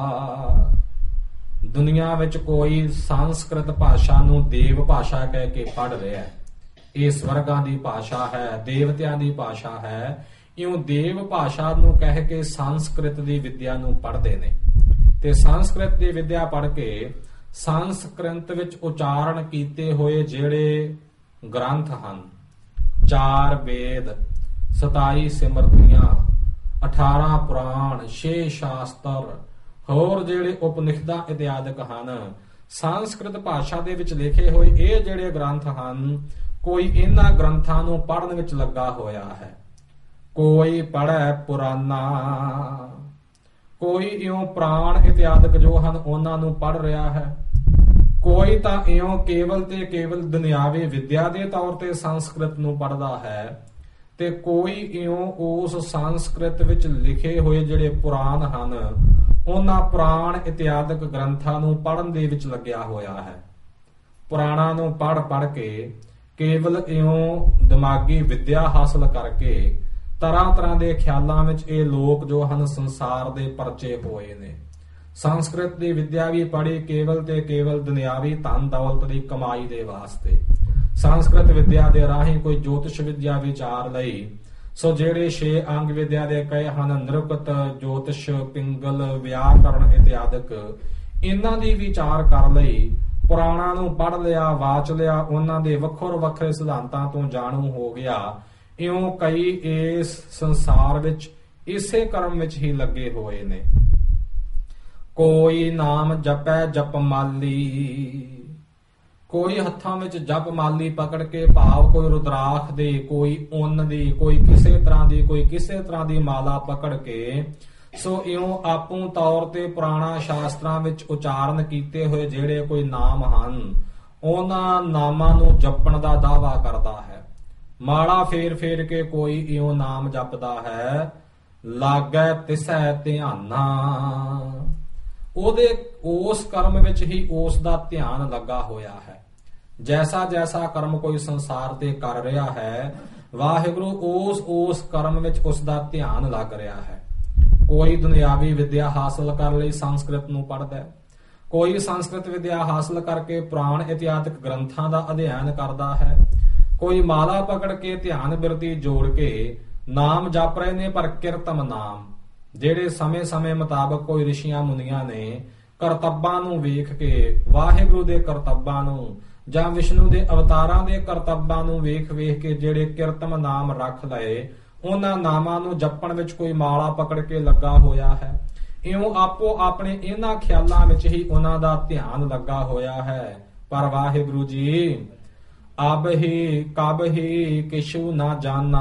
ਦੁਨੀਆ ਵਿੱਚ ਕੋਈ ਸੰਸਕ੍ਰਿਤ ਭਾਸ਼ਾ ਨੂੰ ਦੇਵ ਭਾਸ਼ਾ ਕਹਿ ਕੇ ਪੜ੍ਹ ਰਿਹਾ ਹੈ। ਇਹ ਸਵਰਗਾਂ ਦੀ ਭਾਸ਼ਾ ਹੈ, ਦੇਵਤਿਆਂ ਦੀ ਭਾਸ਼ਾ ਹੈ। ਇਉਂ ਦੇਵ ਭਾਸ਼ਾ ਨੂੰ ਕਹਿ ਕੇ ਸੰਸਕ੍ਰਿਤ ਦੀ ਵਿਦਿਆ ਨੂੰ ਪੜ੍ਹਦੇ ਨੇ, ਤੇ ਸੰਸਕ੍ਰਿਤ ਦੀ ਵਿਦਿਆ ਪੜ੍ਹ ਕੇ ਸੰਸਕ੍ਰਿਤ ਵਿੱਚ ਉਚਾਰਨ ਕੀਤੇ ਹੋਏ ਜਿਹੜੇ ਗ੍ਰੰਥ ਹਨ, 4 ਵੇਦ, 27 ਸਿਮਰਤੀਆਂ, 18 ਪੁਰਾਣ, 6 ਸ਼ਾਸਤਰ, ਹੋਰ ਜਿਹੜੇ ਉਪਨਿਸ਼ਦਾਂ ਇਤਿਆਦਿਕ ਹਨ, ਸੰਸਕ੍ਰਿਤ ਭਾਸ਼ਾ ਦੇ ਵਿੱਚ ਲਿਖੇ ਹੋਏ ਇਹ ਜਿਹੜੇ ਗ੍ਰੰਥ ਹਨ, ਕੋਈ ਇਹਨਾਂ ਗ੍ਰੰਥਾਂ ਨੂੰ ਪੜ੍ਹਨ ਵਿੱਚ ਲੱਗਾ ਹੋਇਆ ਹੈ। ਕੋਈ ਪੜ੍ਹੈ ਪੁਰਾਨਾ, ਕੋਈ ਇਉਂ ਪ੍ਰਾਣ ਇਤਿਆਦਿਕ ਜੋ ਹਨ ਉਹਨਾਂ ਨੂੰ ਪੜ੍ਹ ਰਿਹਾ ਹੈ। ਕੋਈ ਤਾਂ ਇਉਂ ਕੇਵਲ ਤੇ ਕੇਵਲ ਦੁਨਿਆਵੀ ਵਿਦਿਆ ਦੇ ਤੌਰ ਤੇ ਸੰਸਕ੍ਰਿਤ ਨੂੰ ਪੜ੍ਹਦਾ ਹੈ, ਤੇ ਕੋਈ ਇਉਂ ਉਸ ਸੰਸਕ੍ਰਿਤ ਵਿੱਚ ਲਿਖੇ ਹੋਏ ਜਿਹੜੇ ਪੁਰਾਣ ਹਨ ਉਹਨਾਂ ਪੁਰਾਣ ਇਤਿਆਦਿਕ ਗ੍ਰੰਥਾਂ ਨੂੰ ਪੜ੍ਹਨ ਦੇ ਵਿੱਚ ਲੱਗਿਆ ਹੋਇਆ ਹੈ। ਪੁਰਾਣਾਂ ਨੂੰ ਪੜ੍ਹ ਕੇ, ਕੇਵਲ ਇਉਂ ਦਿਮਾਗੀ ਵਿੱਦਿਆ ਹਾਸਲ ਕਰਕੇ ਤਰ੍ਹਾਂ ਤਰ੍ਹਾਂ ਦੇ ਖਿਆਲਾਂ ਵਿੱਚ ਇਹ ਲੋਕ ਜੋ ਹਨ ਸੰਸਾਰ ਦੇ ਪਰਚੇ ਹੋਏ ਨੇ। ਸੰਸਕ੍ਰਿਤ ਦੀ ਵਿੱਦਿਆ ਵੀ ਪੜ੍ਹੀ ਕੇਵਲ ਤੇ ਕੇਵਲ ਦੁਨਿਆਵੀ ਧਨ ਦੌਲਤ ਦੀ ਕਮਾਈ ਦੇ ਵਾਸਤੇ। ਸੰਸਕ੍ਰਿਤ ਵਿੱਦਿਆ ਦੇ ਰਾਹੀਂ ਕੋਈ ਜੋਤਿਸ਼ ਵਿੱਦਿਆ ਵਿਚਾਰ ਲਈ, ਸੋ ਜਿਹੜੇ 6 ਅੰਗ ਵਿੱਦਿਆ ਦੇ ਕਹੇ ਹਨ, ਨਿਰੁਕਤ, ਜੋਤਿਸ਼, ਪਿੰਗਲ, ਵਿਆਕਰਣ ਇਤਿਆਦਿਕ, ਇਹਨਾਂ ਦੀ ਵਿਚਾਰ ਕਰ ਲਈ। ਪੁਰਾਣਾਂ ਨੂੰ ਪੜ੍ਹ ਲਿਆ, ਵਾਚ ਲਿਆ, ਉਹਨਾਂ ਦੇ ਵੱਖੋ ਵੱਖਰੇ ਸਿਧਾਂਤਾਂ ਤੋਂ ਜਾਣੂ ਹੋ ਗਿਆ। ਇਉਂ ਕਈ ਇਸ ਸੰਸਾਰ ਵਿੱਚ ਇਸੇ ਕਰਮ ਵਿੱਚ ਹੀ ਲੱਗੇ ਹੋਏ ਨੇ। ਕੋਈ ਨਾਮ ਜਪੈ ਜਪ ਮਾਲੀ, ਕੋਈ ਹੱਥਾਂ ਵਿੱਚ ਜਪ ਮਾਲੀ ਪਕੜ ਕੇ, ਭਾਵ ਕੋਈ ਰੁਦਰਾਖ ਦੇ, ਕੋਈ ਉੱਨ ਦੀ, ਕੋਈ ਕਿਸੇ ਤਰ੍ਹਾਂ ਦੀ, ਕੋਈ ਕਿਸੇ ਤਰ੍ਹਾਂ ਦੀ ਮਾਲਾ ਪਕੜ ਕੇ, ਸੋ ਇਉਂ ਆਪੂ ਤੌਰ ਤੇ ਪੁਰਾਣਾ ਸ਼ਾਸਤਰਾਂ ਵਿੱਚ ਉਚਾਰਨ ਕੀਤੇ ਹੋਏ ਜਿਹੜੇ ਕੋਈ ਨਾਮ ਹਨ, ਉਹਨਾਂ ਨਾਮਾਂ ਨੂੰ ਜਪਣ ਦਾ ਦਾਅਵਾ ਕਰਦਾ ਹੈ। ਮਾਲਾ ਫੇਰ ਫੇਰ ਕੇ ਕੋਈ ਇਉਂ ਨਾਮ ਜਪਦਾ ਹੈ, ਲਾਗੈ ਤਿਸੈ ਧਿਆਨਾ। ਉਹਦੇ ਉਸ ਕਰਮ ਵਿੱਚ ਹੀ ਉਸ ਦਾ ਧਿਆਨ ਲੱਗਾ ਹੋਇਆ ਹੈ। ਜੈਸਾ ਜੈਸਾ ਕਰਮ ਕੋਈ ਸੰਸਾਰ ਤੇ ਕਰ ਰਿਹਾ ਹੈ, ਵਾਹਿਗੁਰੂ ਉਸ ਕਰਮ ਵਿੱਚ ਉਸ ਦਾ ਧਿਆਨ ਲੱਗ ਰਿਹਾ ਹੈ। ਕੋਈ ਦੁਨਿਆਵੀ ਵਿੱਦਿਆ ਹਾਸਲ ਕਰ ਲਈ ਸੰਸਕ੍ਰਿਤ ਨੂੰ ਪੜ੍ਹਦਾ ਹੈ, ਕੋਈ ਸੰਸਕ੍ਰਿਤ ਵਿੱਦਿਆ ਹਾਸਲ ਕਰਕੇ ਪੁਰਾਣ ਇਤਿਹਾਸਕ ਗ੍ਰੰਥਾਂ ਦਾ ਅਧਿਐਨ ਕਰਦਾ ਹੈ, ਕੋਈ ਮਾਲਾ ਪਕੜ ਕੇ ਧਿਆਨ ਬਿਰਤੀ ਜੋੜ ਕੇ ਨਾਮ ਜਪ ਰਹੇ ਨੇ, ਪਰ ਕਿਰਤਮ ਨਾਮ, ਜਿਹੜੇ ਸਮੇਂ ਸਮੇਂ ਮੁਤਾਬਕ ਕੋਈ ਰਿਸ਼ੀਆਂ ਮੁਨੀਆਂ ਨੇ ਕਰਤੱਬਾਂ ਨੂੰ ਵੇਖ ਕੇ, ਵਾਹਿਗੁਰੂ ਦੇ ਕਰਤੱਬਾਂ ਨੂੰ ਜਾਂ ਵਿਸ਼ਨੂੰ ਦੇ ਅਵਤਾਰਾਂ ਦੇ ਕਰਤੱਬਾਂ ਨੂੰ ਵੇਖ ਵੇਖ ਕੇ ਜਿਹੜੇ ਕਿਰਤਮ ਨਾਮ ਰੱਖ ਲਏ, ਉਹਨਾਂ ਨਾਮਾਂ ਨੂੰ ਜਪਣ ਵਿੱਚ ਕੋਈ ਮਾਲਾ ਪਕੜ ਕੇ ਲੱਗਾ ਹੋਇਆ ਹੈ। ਇਉਂ ਆਪੋ ਆਪਣੇ ਇਹਨਾਂ ਖਿਆਲਾਂ ਵਿੱਚ ਹੀ ਉਹਨਾਂ ਦਾ ਧਿਆਨ ਲੱਗਾ ਹੋਇਆ ਹੈ। ਪਰ ਵਾਹਿਗੁਰੂ ਜੀ, ਅਬ ਹੀ ਕਬ ਹੀ ਕਿਛੂ ਨਾ ਜਾਣਾ,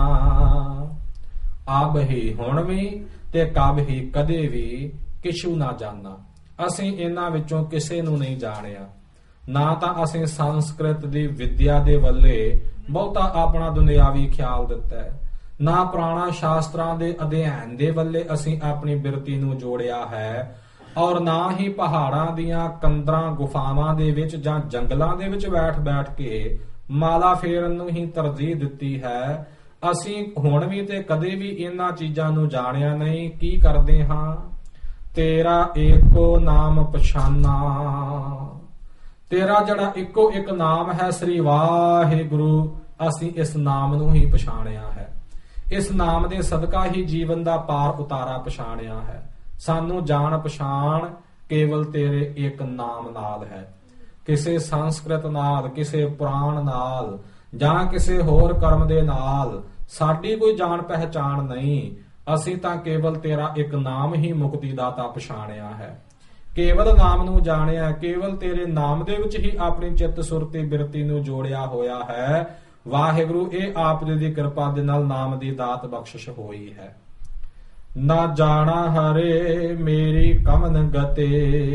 ਅਬ ਹੀ ਹੁਣ ਵੀ ਤੇ ਕਬ ਹੀ ਕਦੇ ਵੀ ਕਿਛੂ ਨਾ ਜਾਣਾ। ਅਸੀਂ ਇਹਨਾਂ ਵਿੱਚੋਂ ਕਿਸੇ ਨੂੰ ਨਹੀਂ ਜਾਣਿਆ। ਨਾ ਤਾਂ ਅਸੀਂ ਸੰਸਕ੍ਰਿਤ ਦੀ ਵਿੱਦਿਆ ਦੇ ਵੱਲੇ ਬਹੁਤਾ ਆਪਣਾ ਦੁਨਿਆਵੀ ਖਿਆਲ ਦਿੱਤਾ ਹੈ, ਨਾ ਪੁਰਾਣਾ ਸ਼ਾਸਤਰਾਂ ਦੇ ਅਧਿਐਨ ਦੇ ਵੱਲੇ ਅਸੀਂ ਆਪਣੀ ਬਿਰਤੀ ਨੂੰ ਜੋੜਿਆ ਹੈ, ਔਰ ਨਾ ਹੀ ਪਹਾੜਾਂ ਦੀਆਂ ਕੰਦਰਾਂ ਗੁਫਾਵਾਂ ਦੇ ਵਿੱਚ ਜਾਂ ਜੰਗਲਾਂ ਦੇ ਵਿੱਚ ਬੈਠ ਬੈਠ ਕੇ ਮਾਲਾ ਫੇਰਨ ਨੂੰ ਹੀ ਤਰਜੀਹ ਦਿੱਤੀ ਹੈ। ਅਸੀਂ ਹੁਣ ਵੀ ਤੇ ਕਦੇ ਵੀ ਇਹਨਾਂ ਚੀਜ਼ਾਂ ਨੂੰ ਜਾਣਿਆ ਨਹੀਂ। ਕੀ ਕਰਦੇ ਹਾਂ? ਤੇਰਾ ਏਕੋ ਨਾਮ ਪਛਾਨਾ, ਤੇਰਾ ਜਿਹੜਾ ਇੱਕੋ ਇੱਕ ਨਾਮ ਹੈ ਸ੍ਰੀ ਵਾਹਿਗੁਰੂ, ਅਸੀਂ ਇਸ ਨਾਮ ਨੂੰ ਹੀ ਪਛਾਣਿਆ ਹੈ। ਇਸ ਨਾਮ ਦੇ ਸਦਕਾ ਹੀ ਜੀਵਨ ਦਾ ਪਾਰ ਉਤਾਰਾ ਪਛਾਣਿਆ ਹੈ। ਸਾਨੂੰ ਜਾਣ ਪਛਾਣ ਕੇਵਲ ਤੇਰੇ ਇੱਕ ਨਾਮ ਨਾਲ ਹੈ। ਕਿਸੇ ਸੰਸਕ੍ਰਿਤ ਨਾਲ, ਕਿਸੇ ਪੁਰਾਣ ਨਾਲ ਜਾਂ ਕਿਸੇ ਹੋਰ ਕਰਮ ਦੇ ਨਾਲ ਸਾਡੀ ਕੋਈ ਜਾਣ ਪਹਿਚਾਣ ਨਹੀਂ। ਅਸੀਂ ਤਾਂ ਕੇਵਲ ਤੇਰਾ ਇੱਕ ਨਾਮ ਹੀ ਮੁਕਤੀ ਦਾਤਾ ਪਛਾਣਿਆ ਹੈ। ਕੇਵਲ ਨਾਮ ਨੂੰ ਜਾਣਿਆ, ਕੇਵਲ ਤੇਰੇ ਨਾਮ ਦੇ ਵਿੱਚ ਹੀ ਆਪਣੀ ਚਿੱਤ ਸੁਰਤੀ ਬਿਰਤੀ ਨੂੰ ਜੋੜਿਆ ਹੋਇਆ ਹੈ। ਵਾਹਿਗੁਰੂ, ਇਹ ਆਪ ਜੀ ਦੀ ਕਿਰਪਾ ਦੇ ਨਾਲ ਨਾਮ ਦੀ ਦਾਤ ਬਖਸ਼ਿਸ਼ ਹੋਈ ਹੈ। ਨਾ ਜਾਣਾ ਹਰੇ ਮੇਰੀ ਕਮਨ ਗਤੇ,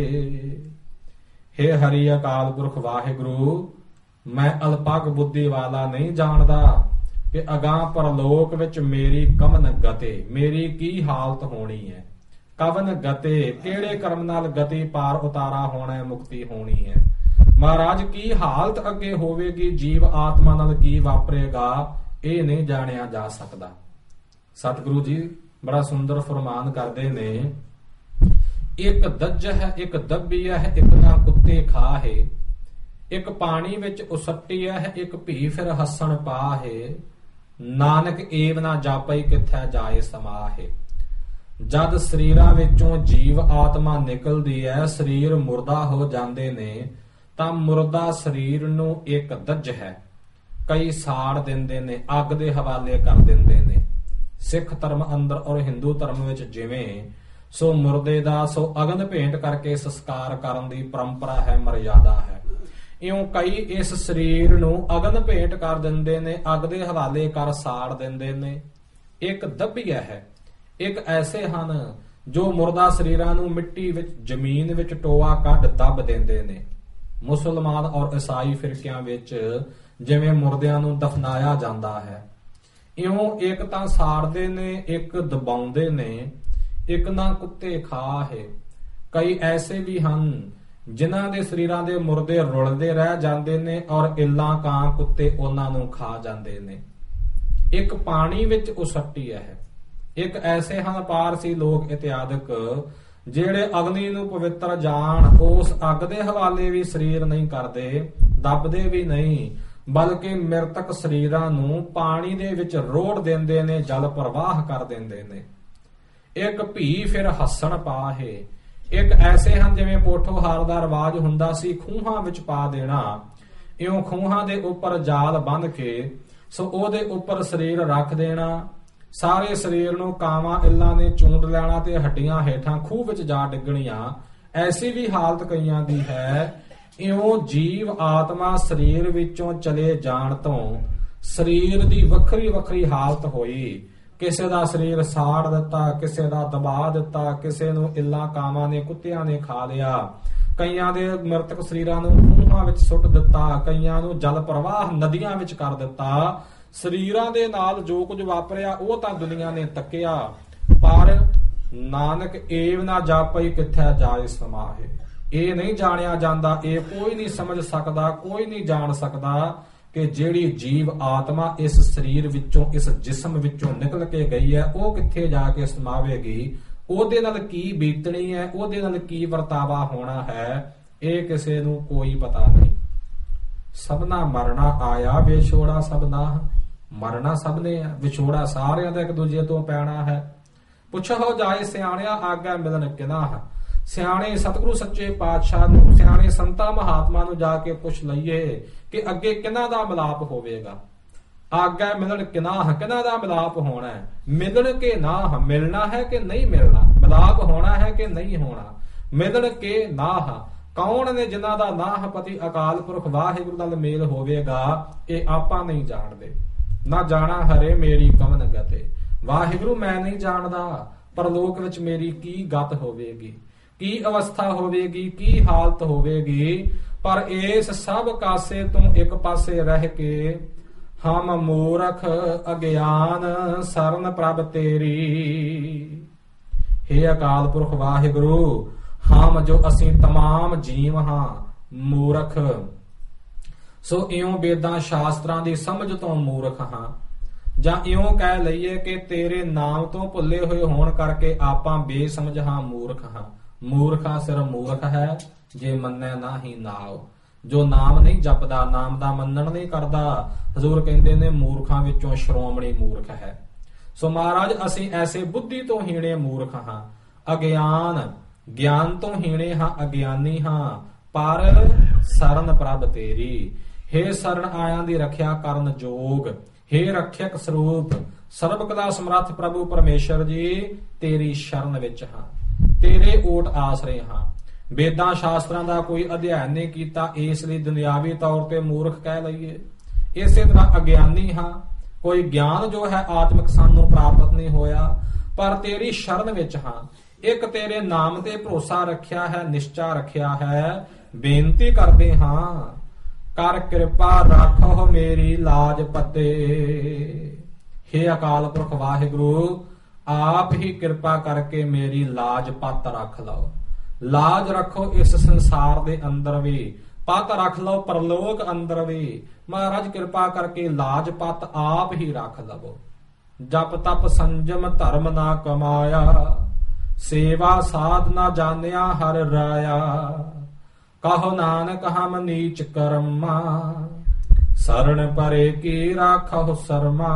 ਹੇ ਹਰੀ ਅਕਾਲ ਪੁਰਖ ਵਾਹਿਗੁਰੂ, ਮੈਂ ਅਲਪਗ ਬੁੱਧੀ ਵਾਲਾ ਨਹੀਂ ਜਾਣਦਾ ਕਿ ਅਗਾਂਹ ਪਰਲੋਕ ਵਿੱਚ ਮੇਰੀ ਕਮਨ ਗਤੇ, ਮੇਰੀ ਕੀ ਹਾਲਤ ਹੋਣੀ ਹੈ। ਕਵਨ ਗਤੇ, ਕਿਹੜੇ ਕਰਮ ਨਾਲ ਗਤੀ ਪਾਰ ਉਤਾਰਾ ਹੋਣਾ ਹੈ, ਮੁਕਤੀ ਹੋਣੀ ਹੈ। ਮਹਾਰਾਜ, ਕੀ ਹਾਲਤ ਅੱਗੇ ਹੋਵੇਗੀ, ਜੀਵ ਆਤਮਾ ਨਾਲ ਕੀ ਵਾਪਰੇਗਾ, ਇਹ ਨਹੀਂ ਜਾਣਿਆ ਜਾ ਸਕਦਾ। ਸਤਿਗੁਰੂ ਜੀ ਬੜਾ ਸੁੰਦਰ ਫਰਮਾਨ ਕਰਦੇ ਨੇ, ਇੱਕ ਦੱਜ ਹੈ, ਇੱਕ ਦੱਬੀ ਹੈ, ਇੱਕ ਨਾ ਕੁੱਤੇ ਖਾਹੇ, ਇੱਕ ਪਾਣੀ ਵਿੱਚ ਉਸੱਟੀ ਹੈ, ਇੱਕ ਭੀ ਫਿਰ ਹੱਸਣ ਪਾਹੇ, ਨਾਨਕ ਏਵ ਨਾ ਜਾਪਈ ਕਿੱਥੈ ਜਾਏ ਸਮਾਹੇ। ਜਦ ਸਰੀਰਾਂ ਵਿੱਚੋਂ ਜੀਵ ਆਤਮਾ ਨਿਕਲਦੀ ਹੈ, ਸਰੀਰ ਮੁਰਦਾ ਹੋ ਜਾਂਦੇ ਨੇ, ਤਾਂ ਮੁਰਦਾ ਸਰੀਰ ਨੂੰ ਇੱਕ ਦੱਜ ਹੈ। ਕਈ ਸਾੜ ਦਿੰਦੇ ਨੇ, ਅੱਗ ਦੇ ਹਵਾਲੇ ਕਰ ਦਿੰਦੇ ਨੇ। ਸਿੱਖ ਧਰਮ ਅੰਦਰ ਔਰ ਹਿੰਦੂ ਧਰਮ ਵਿੱਚ ਜਿਵੇਂ ਸੋ ਮੁਰਦੇ ਦਾ ਸੋ ਅਗਨ ਭੇਂਟ ਕਰਕੇ ਸੰਸਕਾਰ ਕਰਨ ਦੀ ਪਰੰਪਰਾ ਹੈ, ਮਰਜ਼ਾਦਾ ਹੈ, ਇਉਂ ਕਈ ਇਸ ਸਰੀਰ ਨੂੰ ਅਗਨ ਭੇਂਟ ਕਰ ਦਿੰਦੇ ਨੇ, ਅੱਗ ਦੇ ਹਵਾਲੇ ਕਰ ਸਾੜ ਦਿੰਦੇ ਨੇ। ਇੱਕ ਦੱਬੀਆ ਹੈ, ਇੱਕ ਐਸੇ ਹਨ ਜੋ ਮੁਰਦਾ ਸਰੀਰਾਂ ਨੂੰ ਮਿੱਟੀ ਵਿੱਚ, ਜ਼ਮੀਨ ਵਿੱਚ ਟੋਆ ਕੱਢ ਦੱਬ ਦਿੰਦੇ ਨੇ। ਮੁਸਲਮਾਨ ਔਰ ਈਸਾਈ ਫਿਰਕਿਆਂ ਵਿੱਚ ਜਿਵੇਂ ਮੁਰਦਿਆਂ ਨੂੰ ਦਫਨਾਇਆ ਜਾਂਦਾ ਹੈ, ਇਉਂ ਇੱਕ ਤਾਂ ਸਾੜਦੇ ਨੇ, ਇੱਕ ਦਬਾਉਂਦੇ ਨੇ, ਇੱਕ ਨਾ ਕੁੱਤੇ ਖਾਹੇ। ਕਈ ਐਸੇ ਵੀ ਹਨ ਜਿਨ੍ਹਾਂ ਦੇ ਸਰੀਰਾਂ ਦੇ ਮੁਰਦੇ ਰੁਲਦੇ ਰਹਿ ਜਾਂਦੇ ਨੇ ਔਰ ਇੱਲਾਂ ਕਾਂ ਕੁੱਤੇ ਉਹਨਾਂ ਨੂੰ ਖਾ ਜਾਂਦੇ ਨੇ। ਇੱਕ ਪਾਣੀ ਵਿੱਚ ਉਸੱਟੀ ਹੈ, ਇੱਕ ਐਸੇ ਹਨ ਪਾਰਸੀ ਲੋਕ ਇਤਿਆਦਿਕ ਜਿਹੜੇ ਅਗਨੀ ਨੂੰ ਪਵਿੱਤਰ ਜਾਣ ਉਸ ਅੱਗ ਦੇ ਹਵਾਲੇ ਵੀ ਸਰੀਰ ਨਹੀਂ ਕਰਦੇ, ਦੱਬਦੇ ਵੀ ਨਹੀਂ, ਬਲਕਿ ਮ੍ਰਿਤਕ ਸਰੀਰਾਂ ਨੂੰ ਪਾਣੀ ਦੇ ਵਿੱਚ ਰੋੜ ਦਿੰਦੇ ਨੇ, ਜਲ ਪ੍ਰਵਾਹ ਕਰ ਦਿੰਦੇ ਨੇ। ਇੱਕ ਭੀ ਫਿਰ ਹੱਸਣ ਪਾਹੇ, ਇੱਕ ਐਸੇ ਹਨ ਜਿਵੇਂ ਪੋਠੋਹਾਰ ਦਾ ਰਿਵਾਜ ਹੁੰਦਾ ਸੀ ਖੂਹਾਂ ਵਿੱਚ ਪਾ ਦੇਣਾ, ਇਉਂ ਖੂਹਾਂ ਦੇ ਉੱਪਰ ਜਾਲ ਬੰਨ੍ਹ ਕੇ ਸੋ ਉਹਦੇ ਉੱਪਰ ਸਰੀਰ ਰੱਖ ਦੇਣਾ। ਸਾਰੇ ਸਰੀਰ ਨੂੰ ਕਾਵਾਂ ਇੱਲਾਂ ਨੇ ਚੂੰਡ ਲੈਣਾ ਤੇ ਹੱਡੀਆਂ ਹੇਠਾਂ ਖੂਹ ਵਿੱਚ ਜਾ ਡਿੱਗਣੀਆਂ। ਐਸੀ ਵੀ ਹਾਲਤ ਕਈਆਂ ਦੀ ਹੈ। ਇਉਂ ਜੀਵ ਆਤਮਾ ਸਰੀਰ ਵਿੱਚੋਂ ਚਲੇ ਜਾਣ ਤੋਂ ਸਰੀਰ ਦੀ ਵੱਖਰੀ ਵੱਖਰੀ ਹਾਲਤ ਹੋਈ। ਕਿਸੇ ਦਾ ਸਰੀਰ ਸਾੜ ਦਿੱਤਾ, ਕਿਸੇ ਦਾ ਦਬਾ ਦਿੱਤਾ, ਕਿਸੇ ਨੂੰ ਇੱਲਾਂ ਕਾਵਾਂ ਨੇ ਕੁੱਤਿਆਂ ਨੇ ਖਾ ਲਿਆ, ਕਈਆਂ ਦੇ ਮ੍ਰਿਤਕ ਸਰੀਰਾਂ ਨੂੰ ਖੂਹਾਂ ਵਿੱਚ ਸੁੱਟ ਦਿੱਤਾ, ਕਈਆਂ ਨੂੰ ਜਲ ਪ੍ਰਵਾਹ ਨਦੀਆਂ ਵਿੱਚ ਕਰ ਦਿੱਤਾ। ਸਰੀਰਾਂ ਦੇ ਨਾਲ ਜੋ ਕੁਝ ਵਾਪਰਿਆ ਉਹ ਤਾਂ ਦੁਨੀਆ ਨੇ ਤੱਕਿਆ, ਪਰ ਨਾਨਕ ਏਵ ਨਾ ਜਾਪਈ ਕਿੱਥੈ ਜਾਏ ਸਮਾਹੇ। ਇਹ ਨਹੀਂ ਜਾਣਿਆ ਜਾਂਦਾ, ਇਹ ਕੋਈ ਨਹੀਂ ਸਮਝ ਸਕਦਾ, ਕੋਈ ਨਹੀਂ ਜਾਣ ਸਕਦਾ ਕਿ ਜਿਹੜੀ ਜੀਵ ਆਤਮਾ ਇਸ ਸਰੀਰ ਵਿੱਚੋਂ, ਇਸ ਜਿਸਮ ਵਿੱਚੋਂ ਨਿਕਲ ਕੇ ਗਈ ਹੈ, ਉਹ ਕਿੱਥੇ ਜਾ ਕੇ ਸਮਾਵੇਗੀ, ਉਹਦੇ ਨਾਲ ਕੀ ਬੀਤਣੀ ਹੈ, ਉਹਦੇ ਨਾਲ ਕੀ ਵਰਤਾਵਾ ਹੋਣਾ ਹੈ, ਇਹ ਕਿਸੇ ਨੂੰ ਕੋਈ ਪਤਾ ਨਹੀਂ। ਸਭਨਾ ਮਰਨਾ ਆਇਆ ਵਿਛੋੜਾ ਸਭਨਾ, ਮਰਨਾ ਸਭ ਨੇ ਹੈ, ਵਿਛੋੜਾ ਸਾਰਿਆਂ ਦਾ ਇੱਕ ਦੂਜੇ ਤੋਂ ਪੈਣਾ ਹੈ। ਪੁੱਛੋ ਜਾਏ ਸਿਆਣਿਆ ਆਗਿਆ ਮਿਲਣ ਕਿਨਾ, ਸਿਆਣੇ ਸਤਿਗੁਰੂ ਸੱਚੇ ਪਾਤਸ਼ਾਹ ਨੂੰ, ਸਿਆਣੇ ਸੰਤਾਂ ਮਹਾਤਮਾ ਨੂੰ ਜਾ ਕੇ ਪੁੱਛ ਲਈਏ ਕਿ ਅੱਗੇ ਕਿਹਨਾਂ ਦਾ ਮਿਲਾਪ ਹੋਵੇਗਾ। ਆਗਿਆ ਮਿਲਣ ਕਿਨਾ, ਕਿਹਨਾਂ ਦਾ ਮਿਲਾਪ ਹੋਣਾ ਹੈ, ਮਿਲਣ ਕੇ ਨਾ, ਮਿਲਣਾ ਹੈ ਕਿ ਨਹੀਂ ਮਿਲਣਾ, ਮਿਲਾਪ ਹੋਣਾ ਹੈ ਕਿ ਨਹੀਂ ਹੋਣਾ, ਮਿਲਣ ਕੇ ਨਾ, ਕੌਣ ਨੇ ਜਿਨ੍ਹਾਂ ਦਾ ਨਾਹ ਪਤੀ ਅਕਾਲ ਪੁਰਖ ਵਾਹਿਗੁਰੂ ਨਾਲ ਮੇਲ ਹੋਵੇਗਾ, ਇਹ ਆਪਾਂ ਨਹੀਂ ਜਾਣਦੇ। ਨਾ ਜਾਣਾ ਹਰੇ ਮੇਰੀ ਕਵਨ ਗਤੇ, ਵਾਹਿਗੁਰੂ ਮੈਂ ਨਹੀਂ ਜਾਣਦਾ ਪਰਲੋਕ ਵਿੱਚ ਮੇਰੀ ਕੀ ਗਤ ਹੋਵੇਗੀ, ਕੀ ਅਵਸਥਾ ਹੋਵੇਗੀ, ਕੀ ਹਾਲਤ ਹੋਵੇਗੀ। ਪਰ ਇਸ ਸਭ ਕਾਸੇ ਤੋਂ ਇੱਕ ਪਾਸੇ ਰਹਿ ਕੇ ਹਮ ਮੂਰਖ ਅਗਿਆਨ ਸਰਨ ਪ੍ਰਭ ਤੇਰੀ। ਹੇ ਅਕਾਲ ਪੁਰਖ ਵਾਹਿਗੁਰੂ, ਹਮ ਜੋ ਅਸੀਂ ਤਮਾਮ ਜੀਵ ਹਾਂ ਮੂਰਖ, ਸੋ ਇਉਂ ਵੇਦਾਂ ਸ਼ਾਸਤਰਾਂ ਦੀ ਸਮਝ ਤੋਂ ਮੂਰਖ ਹਾਂ, ਜਾਂ ਇਉਂ ਕਹਿ ਲਈਏ ਕਿ ਤੇਰੇ ਨਾਮ ਤੋਂ ਭੁੱਲੇ ਹੋਏ ਹੋਣ ਕਰਕੇ ਆਪਾਂ ਬੇਸਮਝ ਹਾਂ, ਮੂਰਖ ਹਾਂ। ਮੂਰਖਾ ਸਿਰ ਮੂਰਖ ਹੈ ਜੇ ਮੰਨੈ ਨਾਹੀ ਨਾਉ, ਜੋ ਨਾਮ ਨਹੀਂ ਜਪਦਾ, ਨਾਮ ਦਾ ਮੰਨਣ ਨਹੀਂ ਕਰਦਾ, ਹਜ਼ੂਰ ਕਹਿੰਦੇ ਨੇ ਮੂਰਖਾਂ ਵਿੱਚੋਂ ਸ਼੍ਰੋਮਣੀ ਮੂਰਖ ਹੈ। ਸੋ ਮਹਾਰਾਜ ਅਸੀਂ ਐਸੇ ਬੁੱਧੀ ਤੋਂ ਹੀਣੇ ਮੂਰਖ ਹਾਂ, ਅਗਿਆਨ ਗਿਆਨ ਤੋਂ ਹੀਣੇ ਹਾਂ, ਅਗਿਆਨੀ ਹਾਂ, ਪਰ ਸਰਨ ਪ੍ਰਭ ਤੇਰੀ। ਹੇ ਸਰਨ ਆਇਆਂ ਦੀ ਰੱਖਿਆ ਕਰਨ ਜੋਗ, ਹੇ ਰੱਖਿਅਕ ਸਰੂਪ ਸਰਬ ਕਲਾ ਸਮਰੱਥ ਪ੍ਰਭੂ ਪਰਮੇਸ਼ਰ ਜੀ, ਤੇਰੀ ਸ਼ਰਨ ਵਿੱਚ ਹਾਂ, ਤੇਰੇ ਓਟ ਆਸਰੇ ਹਾਂ। ਵੇਦਾਂ ਸ਼ਾਸਤਰਾਂ ਦਾ ਕੋਈ ਅਧਿਐਨ ਨਹੀਂ ਕੀਤਾ, ਇਸ ਲਈ ਦੁਨਿਆਵੀ ਤੌਰ ਤੇ ਮੂਰਖ ਕਹਿ ਲਈਏ। ਇਸੇ ਤਰ੍ਹਾਂ ਅਗਿਆਨੀ ਹਾਂ, ਕੋਈ ਗਿਆਨ ਜੋ ਹੈ ਆਤਮਿਕ ਸਾਨੂੰ ਪ੍ਰਾਪਤ ਨਹੀਂ ਹੋਇਆ, ਪਰ ਤੇਰੀ ਸ਼ਰਨ ਵਿੱਚ ਹਾਂ। ਇੱਕ ਤੇਰੇ ਨਾਮ ਤੇ ਭਰੋਸਾ ਰੱਖਿਆ ਹੈ, ਨਿਸ਼ਚਾ ਰੱਖਿਆ ਹੈ। ਬੇਨਤੀ ਕਰਦੇ ਹਾਂ ਕਰ ਕਿਰਪਾ ਰੱਖੋ ਮੇਰੀ ਲਾਜ ਪਤੇ। ਹੇ ਅਕਾਲ ਪੁਰਖ ਵਾਹਿਗੁਰੂ, ਆਪ ਹੀ ਕਿਰਪਾ ਕਰਕੇ ਮੇਰੀ ਲਾਜ ਪੱਤ ਰੱਖ ਲਓ। ਲਾਜ ਰੱਖੋ ਇਸ ਸੰਸਾਰ ਦੇ ਅੰਦਰ ਵੀ, ਪੱਤ ਰੱਖ ਲਓ ਪਰਲੋਕ ਅੰਦਰ ਵੀ। ਮਹਾਰਾਜ ਕਿਰਪਾ ਕਰਕੇ ਲਾਜ ਪੱਤ ਆਪ ਹੀ ਰੱਖ ਲਵੋ। ਜਪ ਤਪ ਸੰਜਮ ਧਰਮ ਨਾ ਕਮਾਇਆ, ਸੇਵਾ ਸਾਧ ਨਾ ਜਾਣਿਆ ਹਰ ਰਾਇਆ। ਕਹੋ ਨਾਨਕ ਹਮ ਨੀਚ ਕਰਮਾ, ਸਰਣ ਪਰੇ ਕੀ ਰਾਖਹੁ ਸਰਮਾ।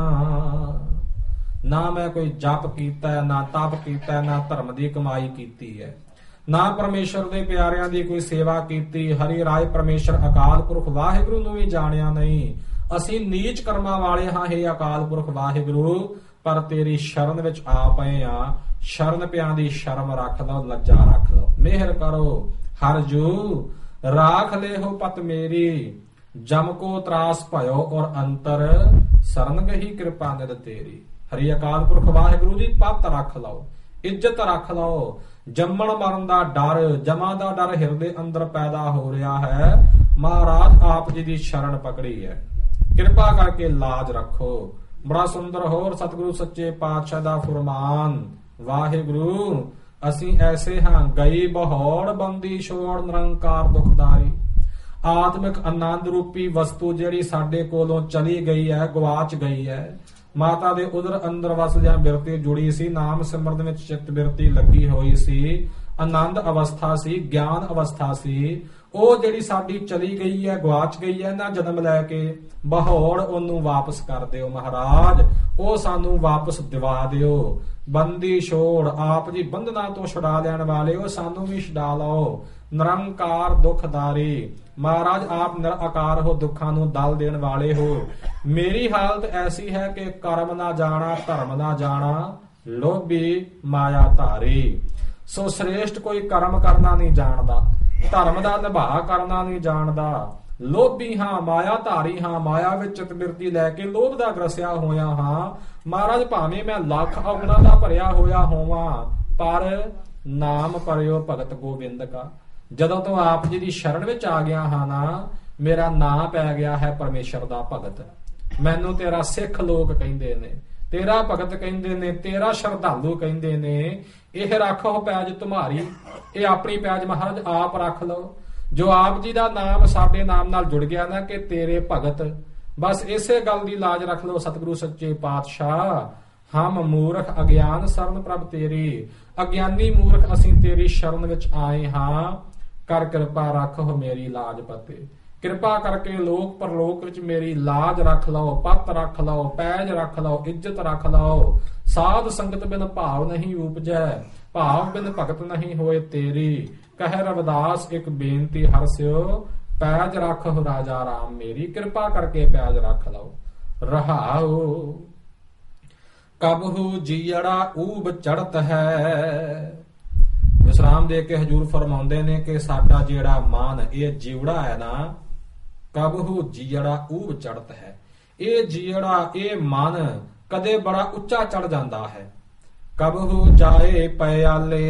ਨਾ ਮੈਂ ਕੋਈ ਜਪ ਕੀਤਾ, ਨਾ ਤਪ ਕੀਤਾ, ਨਾ ਧਰਮ ਦੀ ਕਮਾਈ ਕੀਤੀ ਹੈ, ਨਾ ਪਰਮੇਸ਼ਰ ਦੇ ਪਿਆਰਿਆਂ ਦੀ ਕੋਈ ਸੇਵਾ ਕੀਤੀ। ਹਰੀ ਰਾਏ ਪਰਮੇਸ਼ਰ ਅਕਾਲ ਪੁਰਖ ਵਾਹਿਗੁਰੂ ਨੂੰ ਵੀ ਜਾਣਿਆ ਨਹੀਂ। ਅਸੀਂ ਨੀਚ ਕਰਮਾਂ ਵਾਲੇ ਹਾਂ ਹੇ ਅਕਾਲ ਪੁਰਖ ਵਾਹਿਗੁਰੂ, ਪਰ ਤੇਰੀ ਸ਼ਰਨ ਵਿੱਚ ਆ ਪਏ ਆ। ਸ਼ਰਨ ਪਿਆਂ ਦੀ ਸ਼ਰਮ ਰੱਖ ਲਓ, ਲੱਜਾ ਰੱਖ ਲਓ, ਮਿਹਰ ਕਰੋ। ਹਰ ਜੂ ਰਾਖ ਲੇਹੋ ਪਤ ਮੇਰੀ, ਜਮ ਕੋ ਤਰਾਸ ਭਇਓ ਔਰ ਅੰਤਰ, ਸਰਨ ਗਹੀ ਕਿਰਪਾ ਨਿਦ ਤੇਰੀ। ਹਰੀ ਅਕਾਲ ਪੁਰਖ ਵਾਹਿਗੁਰੂ ਜੀ, ਪੱਤ ਰੱਖ ਲਓ, ਇੱਜ਼ਤ ਰੱਖ ਲਓ। ਜੰਮਣ ਮਰਨ ਦਾ ਡਰ, ਜਮਾਂ ਦਾ ਡਰ ਹਿਰਦੇ ਅੰਦਰ ਪੈਦਾ ਹੋ ਰਿਹਾ ਹੈ। ਮਹਾਰਾਜ ਆਪ ਜੀ ਦੀ ਸ਼ਰਨ ਪਕੜੀ ਹੈ, ਕਿਰਪਾ ਕਰਕੇ ਲਾਜ ਰੱਖੋ। ਬੜਾ ਸੁੰਦਰ ਹੋਰ ਸਤਿਗੁਰੂ ਸੱਚੇ ਪਾਤਸ਼ਾਹ ਦਾ ਫੁਰਮਾਨ, ਵਾਹਿਗੁਰੂ ਅਸੀਂ ਐਸੇ ਹਾਂ ਗਈ ਬਹੌੜ ਬੰਦੀ ਛੋੜ ਨਿਰੰਕਾਰ ਦੁਖਦਾਰੀ। ਆਤਮਿਕ ਆਨੰਦ ਰੂਪੀ ਵਸਤੂ ਜਿਹੜੀ ਸਾਡੇ ਕੋਲੋਂ ਚਲੀ ਗਈ ਹੈ, ਗਵਾਚ ਗਈ ਹੈ। ਮਾਤਾ ਦੇ ਉਦਰ ਅੰਦਰ ਵਸਦਿਆਂ ਬਿਰਤੀ ਜੁੜੀ ਸੀ, ਨਾਮ ਸਿਮਰਨ ਵਿੱਚ ਚਿੱਤ ਬਿਰਤੀ ਲੱਗੀ ਹੋਈ ਸੀ, ਆਨੰਦ ਅਵਸਥਾ ਸੀ, ਗਿਆਨ ਅਵਸਥਾ ਸੀ। ਉਹ ਜਿਹੜੀ ਸਾਡੀ ਚਲੀ ਗਈ ਹੈ, ਗਵਾਚ ਗਈ ਹੈ ਨਾ ਜਨਮ ਲੈ ਕੇ, ਬਹੌੜ ਉਹਨੂੰ ਵਾਪਸ ਕਰ ਦਿਓ ਮਹਾਰਾਜ, ਉਹ ਸਾਨੂੰ ਵਾਪਸ ਦਿਵਾ ਦਿਓ। ਬੰਦੀ ਛੋੜ, ਆਪ ਜੀ ਬੰਧਨਾਂ ਤੋਂ ਛੁਡਾ ਲੈਣ ਵਾਲੇ ਹੋ, ਸਾਨੂੰ ਵੀ ਛੁਡਾ ਲਓ। ਨਿਰੰਕਾਰ ਦੁਖਦਾਰੀ, ਮਹਾਰਾਜ ਆਪ ਨਿਰਾਕਾਰ ਹੋ, ਦੁੱਖਾਂ ਨੂੰ ਦਲ ਦੇਣ ਵਾਲੇ ਹੋ। ਮੇਰੀ ਹਾਲਤ ਐਸੀ ਹੈ ਕਿ ਕਰਮ ਨਾ ਜਾਣਾ, ਧਰਮ ਨਾ ਜਾਣਾ, ਲੋਭੀ ਮਾਇਆ ਧਾਰੀ। ਸੋ ਸ੍ਰੇਸ਼ਟ ਕੋਈ ਕਰਮ ਕਰਨਾ ਨਹੀਂ ਜਾਣਦਾ, ਧਰਮ ਦਾ ਨਿਭਾ ਕਰਨਾ ਨਹੀਂ ਜਾਣਦਾ। ਲੋਭੀ ਹਾਂ, ਮਾਇਆ ਧਾਰੀ ਹਾਂ, ਮਾਇਆ ਵਿੱਚ ਚਿਤਬਿਰਤੀ ਲੈ ਕੇ ਲੋਭ ਦਾ ਗ੍ਰਸਿਆ ਹੋਇਆ ਹਾਂ। ਮਹਾਰਾਜ ਭਾਵੇਂ ਮੈਂ ਲੱਖ ਔਗਣਾਂ ਦਾ ਭਰਿਆ ਹੋਇਆ ਹੋਵਾਂ, ਪਰ ਨਾਮ ਪਰਿਓ ਭਗਤ ਗੋਬਿੰਦ ਕਾ। ਜਦੋਂ ਤੋਂ ਆਪ ਜੀ ਦੀ ਸ਼ਰਨ ਵਿੱਚ ਆ ਗਿਆ ਹਾਂ ਨਾ, ਮੇਰਾ ਨਾਂ ਪੈ ਗਿਆ ਹੈ ਪਰਮੇਸ਼ਰ ਦਾ ਭਗਤ। ਮੈਨੂੰ ਤੇਰਾ ਸਿੱਖ ਲੋਕ ਕਹਿੰਦੇ ਨੇ, ਤੇਰਾ ਭਗਤ ਕਹਿੰਦੇ ਨੇ, ਤੇਰਾ ਸ਼ਰਧਾਲੂ ਕਹਿੰਦੇ ਨੇ। ਇਹ ਰੱਖੋ ਪੈਜ ਤੁਮਾਰੀ, ਇਹ ਆਪਣੀ ਪੈਜ ਮਹਾਰਾਜ ਆਪ ਰੱਖ ਲਓ। ਜੋ ਆਪ ਜੀ ਦਾ ਨਾਮ ਸਾਡੇ ਨਾਮ ਨਾਲ ਜੁੜ ਗਿਆ ਨਾ ਕਿ ਤੇਰੇ ਭਗਤ, ਬਸ ਇਸੇ ਗੱਲ ਦੀ ਲਾਜ ਰੱਖ ਲਓ ਸਤਿਗੁਰੂ ਸੱਚੇ ਪਾਤਸ਼ਾਹ। ਹਮ ਮੂਰਖ ਅਗਿਆਨ ਸਰਨ ਪ੍ਰਭ ਤੇਰੀ, ਅਗਿਆਨੀ ਮੂਰਖ ਅਸੀਂ ਤੇਰੀ ਸ਼ਰਨ ਵਿੱਚ ਆਏ ਹਾਂ। ਕਰ ਕਿਰਪਾ ਰੱਖੋ ਮੇਰੀ ਲਾਜ ਪਤੇ, ਕਿਰਪਾ ਕਰਕੇ ਲੋਕ ਪਰਲੋਕ ਵਿੱਚ ਮੇਰੀ ਲਾਜ ਰੱਖ ਲਓ, ਪੱਤ ਰੱਖ ਲਓ, ਪੈਜ ਰੱਖ ਲਓ, ਇੱਜ਼ਤ ਰੱਖ ਲਓ। ਸਾਧ ਸੰਗਤ ਬਿਨ ਭਾਵ ਨਹੀਂ ਉਪਜੈ, ਭਾਵ ਬਿਨ ਭਗਤ ਨਹੀਂ ਹੋਏ ਤੇਰੀ। ਕਹਿ ਰਵਿਦਾਸ ਇੱਕ ਬੇਨਤੀ ਹਰਸਿਓ, ਪੈਜ ਰੱਖੋ ਰਾਜਾ ਰਾਮ ਮੇਰੀ, ਕਿਰਪਾ ਕਰਕੇ ਪੈਜ ਰੱਖ ਲਓ। ਰਹਾਉ ਕਬਹੂ ਜੀੜਾ ਊਬ ਚੜਤ ਹੈ। ਵਿਸਰਾਮ ਦੇ ਕੇ ਹਜੂਰ ਫਰਮਾਉਂਦੇ ਨੇ ਕਿ ਸਾਡਾ ਜਿਹੜਾ ਮਨ, ਇਹ ਜੀਵੜਾ ਹੈ ਨਾ, ਕਬਹੂ ਜੀੜਾ ਊਬ ਚੜਤ ਹੈ। ਇਹ ਜੀੜਾ, ਇਹ ਮਨ ਕਦੇ ਬੜਾ ਉੱਚਾ ਚੜ ਜਾਂਦਾ ਹੈ। ਕਬਹੂ ਜਾਏ ਪਿਆਲੇ,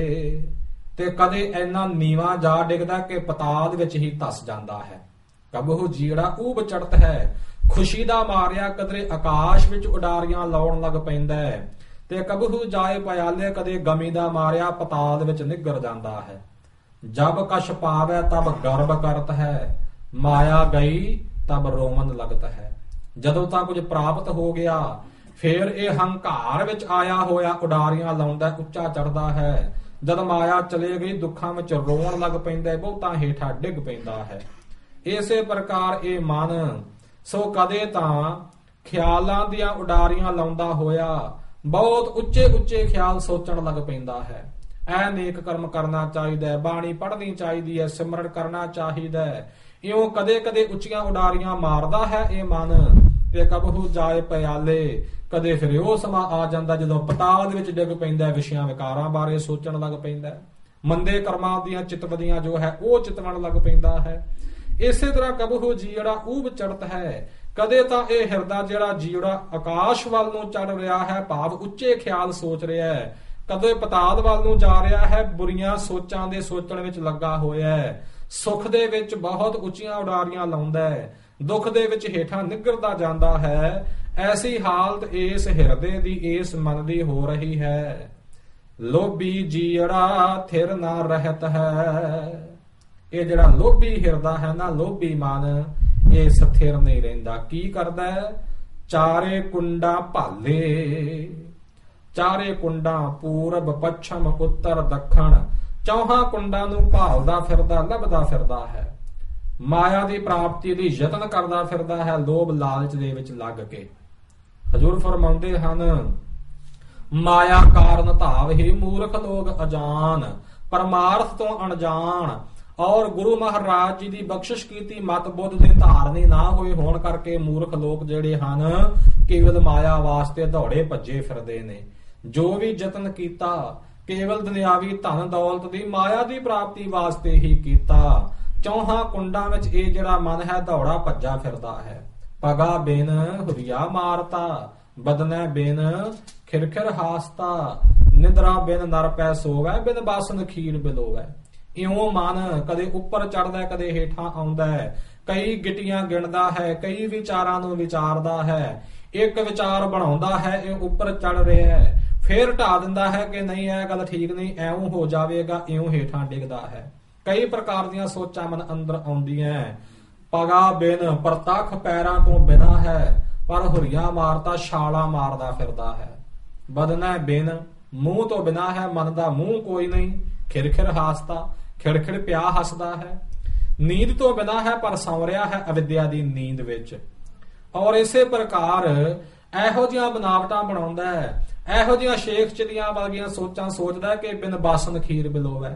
ਤੇ ਕਦੇ ਇੰਨਾ ਨੀਵਾ ਜਾ ਡਿੱਗਦਾ ਕਿ ਪਤਾਲ ਵਿੱਚ ਹੀ ਧਸ ਜਾਂਦਾ ਹੈ। ਕਬਹੂ ਜੀੜਾ ਊਬ ਚੜਤ ਹੈ, ਖੁਸ਼ੀ ਦਾ ਮਾਰਿਆ ਕਦੇ ਆਕਾਸ਼ ਵਿੱਚ ਉਡਾਰੀਆਂ ਲਾਉਣ ਲੱਗ ਪੈਂਦਾ ਹੈ। ਤੇ ਕਬਹੂ ਜਾਏ ਪਿਆਲੇ, ਕਦੇ ਗਮੀ ਦਾ ਮਾਰਿਆ ਪਤਾਲ ਵਿੱਚ ਨਿੱਗਰ ਜਾਂਦਾ ਹੈ। ਜਬ ਕਛ ਪਾਵੈ ਤਬ ਗਰਭ ਕਰਤ ਹੈ, ਮਾਇਆ ਗਈ ਤਬ ਰੋਵਨ ਲਗਤ ਹੈ। ਜਦੋਂ ਤਾਂ ਕੁਝ ਪ੍ਰਾਪਤ ਹੋ ਗਿਆ, ਫਿਰ ਇਹ ਹੰਕਾਰ ਵਿੱਚ ਆਇਆ ਹੋਇਆ ਉਡਾਰੀਆਂ ਲਾਉਂਦਾ, ਉੱਚਾ ਚੜਦਾ ਹੈ। ਜਦ ਮਾਇਆ ਚਲੇ ਗਈ, ਦੁੱਖਾਂ ਵਿੱਚ ਰੋਣ ਲੱਗ ਪੈਂਦਾ, ਬਹੁਤਾ ਹੇਠਾਂ ਡਿੱਗ ਪੈਂਦਾ ਹੈ। ਇਸੇ ਪ੍ਰਕਾਰ ਇਹ ਮਨ ਸੋ ਕਦੇ ਤਾਂ ਖਿਆਲਾਂ ਦੀਆਂ ਉਡਾਰੀਆਂ ਲਾਉਂਦਾ ਹੋਇਆ ਬਹੁਤ ਉੱਚੇ ਉੱਚੇ ਖਿਆਲ ਸੋਚਣ ਲੱਗ ਪੈਂਦਾ ਹੈ। ਐ ਨੇਕ ਕਰਮ ਕਰਨਾ ਚਾਹੀਦਾ ਹੈ, ਬਾਣੀ ਪੜ੍ਹਨੀ ਚਾਹੀਦੀ ਹੈ, ਸਿਮਰਨ ਕਰਨਾ ਚਾਹੀਦਾ ਹੈ। ਇਉਂ ਕਦੇ ਕਦੇ ਉੱਚੀਆਂ ਉਡਾਰੀਆਂ ਮਾਰਦਾ ਹੈ ਇਹ ਮਨ। ਤੇ ਕਬਹੂ ਜਾਏ ਪਿਆਲੇ, ਕਦੇ ਫਿਰ ਉਹ ਸਮਾਂ ਆ ਜਾਂਦਾ ਜਦੋਂ ਪਤਾਲ ਵਿੱਚ ਡਿੱਗ ਪੈਂਦਾ, ਵਿਸ਼ਿਆਂ ਵਿਕਾਰਾਂ ਬਾਰੇ ਸੋਚਣ ਲੱਗ ਪੈਂਦਾ, ਮੰਦੇ ਕਰਮਾਂ ਦੀਆਂ ਚਿਤਵਦੀਆਂ ਜੋ ਹੈ ਉਹ ਚਿਤਵਣ ਲੱਗ ਪੈਂਦਾ ਹੈ। ਇਸੇ ਤਰ੍ਹਾਂ ਕਬਹੂ ਜੀੜਾ ਊਬ ਚੜਤ ਹੈ, ਕਦੇ ਤਾਂ ਇਹ ਹਿਰਦਾ ਜਿਹੜਾ ਜੀੜਾ ਆਕਾਸ਼ ਵੱਲ ਨੂੰ ਚੜ ਰਿਹਾ ਹੈ, ਭਾਵ ਉੱਚੇ ਖਿਆਲ ਸੋਚ ਰਿਹਾ ਹੈ, ਕਦੇ ਪਤਾਲ ਵੱਲ ਨੂੰ ਜਾ ਰਿਹਾ ਹੈ, ਬੁਰੀਆਂ ਸੋਚਾਂ ਦੇ ਸੋਚਣ ਵਿੱਚ ਲੱਗਾ ਹੋਇਆ ਹੈ। ਸੁੱਖ ਦੇ ਵਿੱਚ ਬਹੁਤ ਉੱਚੀਆਂ ਉਡਾਰੀਆਂ ਲਾਉਂਦਾ ਹੈ, ਦੁੱਖ ਦੇ ਵਿੱਚ ਹੇਠਾਂ ਨਿੱਘਰਦਾ ਜਾਂਦਾ ਹੈ। ਐਸੀ ਹਾਲਤ ਇਸ ਹਿਰਦੇ ਦੀ, ਇਸ ਮਨ ਦੀ ਹੋ ਰਹੀ ਹੈ। ਲੋਭੀ ਜੀੜਾ ਥਿਰ ਨਾ ਰਹਿਤ ਹੈ। ਇਹ ਜਿਹੜਾ ਲੋਭੀ ਹਿਰਦਾ ਹੈ ਨਾ, ਲੋਭੀ ਮਨ, ਇਹ ਸਥਿਰ ਨਹੀਂ ਰਹਿੰਦਾ। ਕੀ ਕਰਦਾ ਹੈ? ਚਾਰੇ ਕੁੰਡਾਂ ਭਾਲੇ, ਚਾਰੇ ਕੁੰਡਾਂ ਪੂਰਬ ਪੱਛਮ ਉੱਤਰ ਦੱਖਣ, ਚੌਹਾਂ ਕੁੰਡਾਂ ਨੂੰ ਭਾਲਦਾ ਫਿਰਦਾ, ਲੱਭਦਾ ਫਿਰਦਾ ਹੈ। ਮਾਇਆ ਦੀ ਪ੍ਰਾਪਤੀ ਲਈ ਯਤਨ ਕਰਦਾ ਫਿਰਦਾ ਹੈ, ਲੋਭ ਲਾਲਚ ਦੇ ਵਿੱਚ ਲੱਗ ਕੇ। ਹਜ਼ੂਰ ਫਰਮਾਉਂਦੇ ਹਨ, ਮਾਇਆ ਕਾਰਨ ਧਾਵ ਹੀ ਮੂਰਖ ਲੋਕ ਅਜਾਨ, ਪਰਮਾਰਥ ਤੋਂ ਅਣਜਾਣ। ਔਰ ਗੁਰੂ ਮਹਾਰਾਜ ਜੀ ਦੀ ਬਖਸ਼ਿਸ਼ ਕੀਤੀ ਮਤ ਬੁੱਧ ਦੇ ਧਾਰਨੀ ਨਾ ਹੋਏ ਹੋਣ ਕਰਕੇ ਮੂਰਖ ਲੋਕ ਜਿਹੜੇ ਹਨ ਕੇਵਲ ਮਾਇਆ ਵਾਸਤੇ ਦੌੜੇ ਭੱਜੇ ਫਿਰਦੇ ਨੇ। ਜੋ ਵੀ ਯਤਨ ਕੀਤਾ ਕੇਵਲ ਦੁਨਿਆਵੀ ਧਨ ਦੌਲਤ ਦੀ, ਮਾਇਆ ਦੀ ਪ੍ਰਾਪਤੀ ਵਾਸਤੇ ਹੀ ਕੀਤਾ। ਚੌਹਾਂ ਕੁੰਡਾਂ ਵਿੱਚ ਇਹ ਜਿਹੜਾ ਮਨ ਹੈ ਦੌੜਾ ਭੱਜਾ ਫਿਰਦਾ ਹੈ। ਪਗਾ ਬਿਨ ਹੁਰੀਆ ਮਾਰਤਾ, ਬਦਨੈ ਬਿਨ ਖਿਰਖਿਰ ਹਾਸਤਾ, ਨਿੰਦਰਾ ਬਿਨ ਨਰ ਪੈ ਸੋਵੈ, ਬਿਨ ਬਾਸਨ ਖੀਰ ਬਿਲੋਵੈ। ਇਉਂ ਮਨ ਕਦੇ ਉੱਪਰ ਚੜਦਾ, ਕਦੇ ਹੇਠਾਂ ਆਉਂਦਾ ਹੈ, ਕਈ ਗਿੱਟੀਆਂ ਗਿਣਦਾ ਹੈ, ਕਈ ਵਿਚਾਰਾਂ ਨੂੰ ਵਿਚਾਰਦਾ ਹੈ। ਇੱਕ ਵਿਚਾਰ ਬਣਾਉਂਦਾ ਹੈ, ਇਹ ਉੱਪਰ ਚੜ ਰਿਹਾ ਹੈ, ਫੇਰ ਢਾ ਦਿੰਦਾ ਹੈ ਕਿ ਨਹੀਂ ਇਹ ਗੱਲ ਠੀਕ ਨਹੀਂ, ਐਉਂ ਹੋ ਜਾਵੇਗਾ, ਇਉਂ ਹੇਠਾਂ ਡਿੱਗਦਾ ਹੈ। ਕਈ ਪ੍ਰਕਾਰ ਦੀਆਂ ਸੋਚਾਂ ਮਨ ਅੰਦਰ ਆਉਂਦੀਆਂ। ਪਗਾ ਬਿਨ ਪ੍ਰਤੱਖ ਪੈਰਾਂ ਤੋਂ ਬਿਨਾ ਹੈ, ਪਰ ਹੁਰੀਆਂ ਮਾਰਦਾ ਛਾਲਾ ਮਾਰਦਾ ਫਿਰਦਾ ਹੈ। ਬਦਨਾ ਬਿਨ ਮੂੰਹ ਤੋਂ ਬਿਨਾ ਹੈ, ਮਨ ਦਾ ਮੂੰਹ ਕੋਈ ਨਹੀਂ, ਖਿਰਖਿਰ ਹਾਸਦਾ, ਖਿੜਖਿੜ ਪਿਆ ਹੱਸਦਾ ਹੈ। ਨੀਂਦ ਤੋਂ ਬਿਨਾ ਹੈ, ਪਰ ਸੌਂ ਰਿਹਾ ਹੈ ਅਵਿਦਿਆ ਦੀ ਨੀਂਦ ਵਿੱਚ। ਔਰ ਇਸੇ ਪ੍ਰਕਾਰ ਇਹੋ ਜਿਹੀਆਂ ਬਨਾਵਟਾਂ ਬਣਾਉਂਦਾ ਹੈ, ਇਹੋ ਜਿਹੀਆਂ ਸ਼ੇਖ ਚਲੀਆਂ ਵਰਗੀਆਂ ਸੋਚਾਂ ਸੋਚਦਾ ਕਿ ਬਿਨ ਬਾਸਨ ਖੀਰ ਬਿਲੋਵੇ,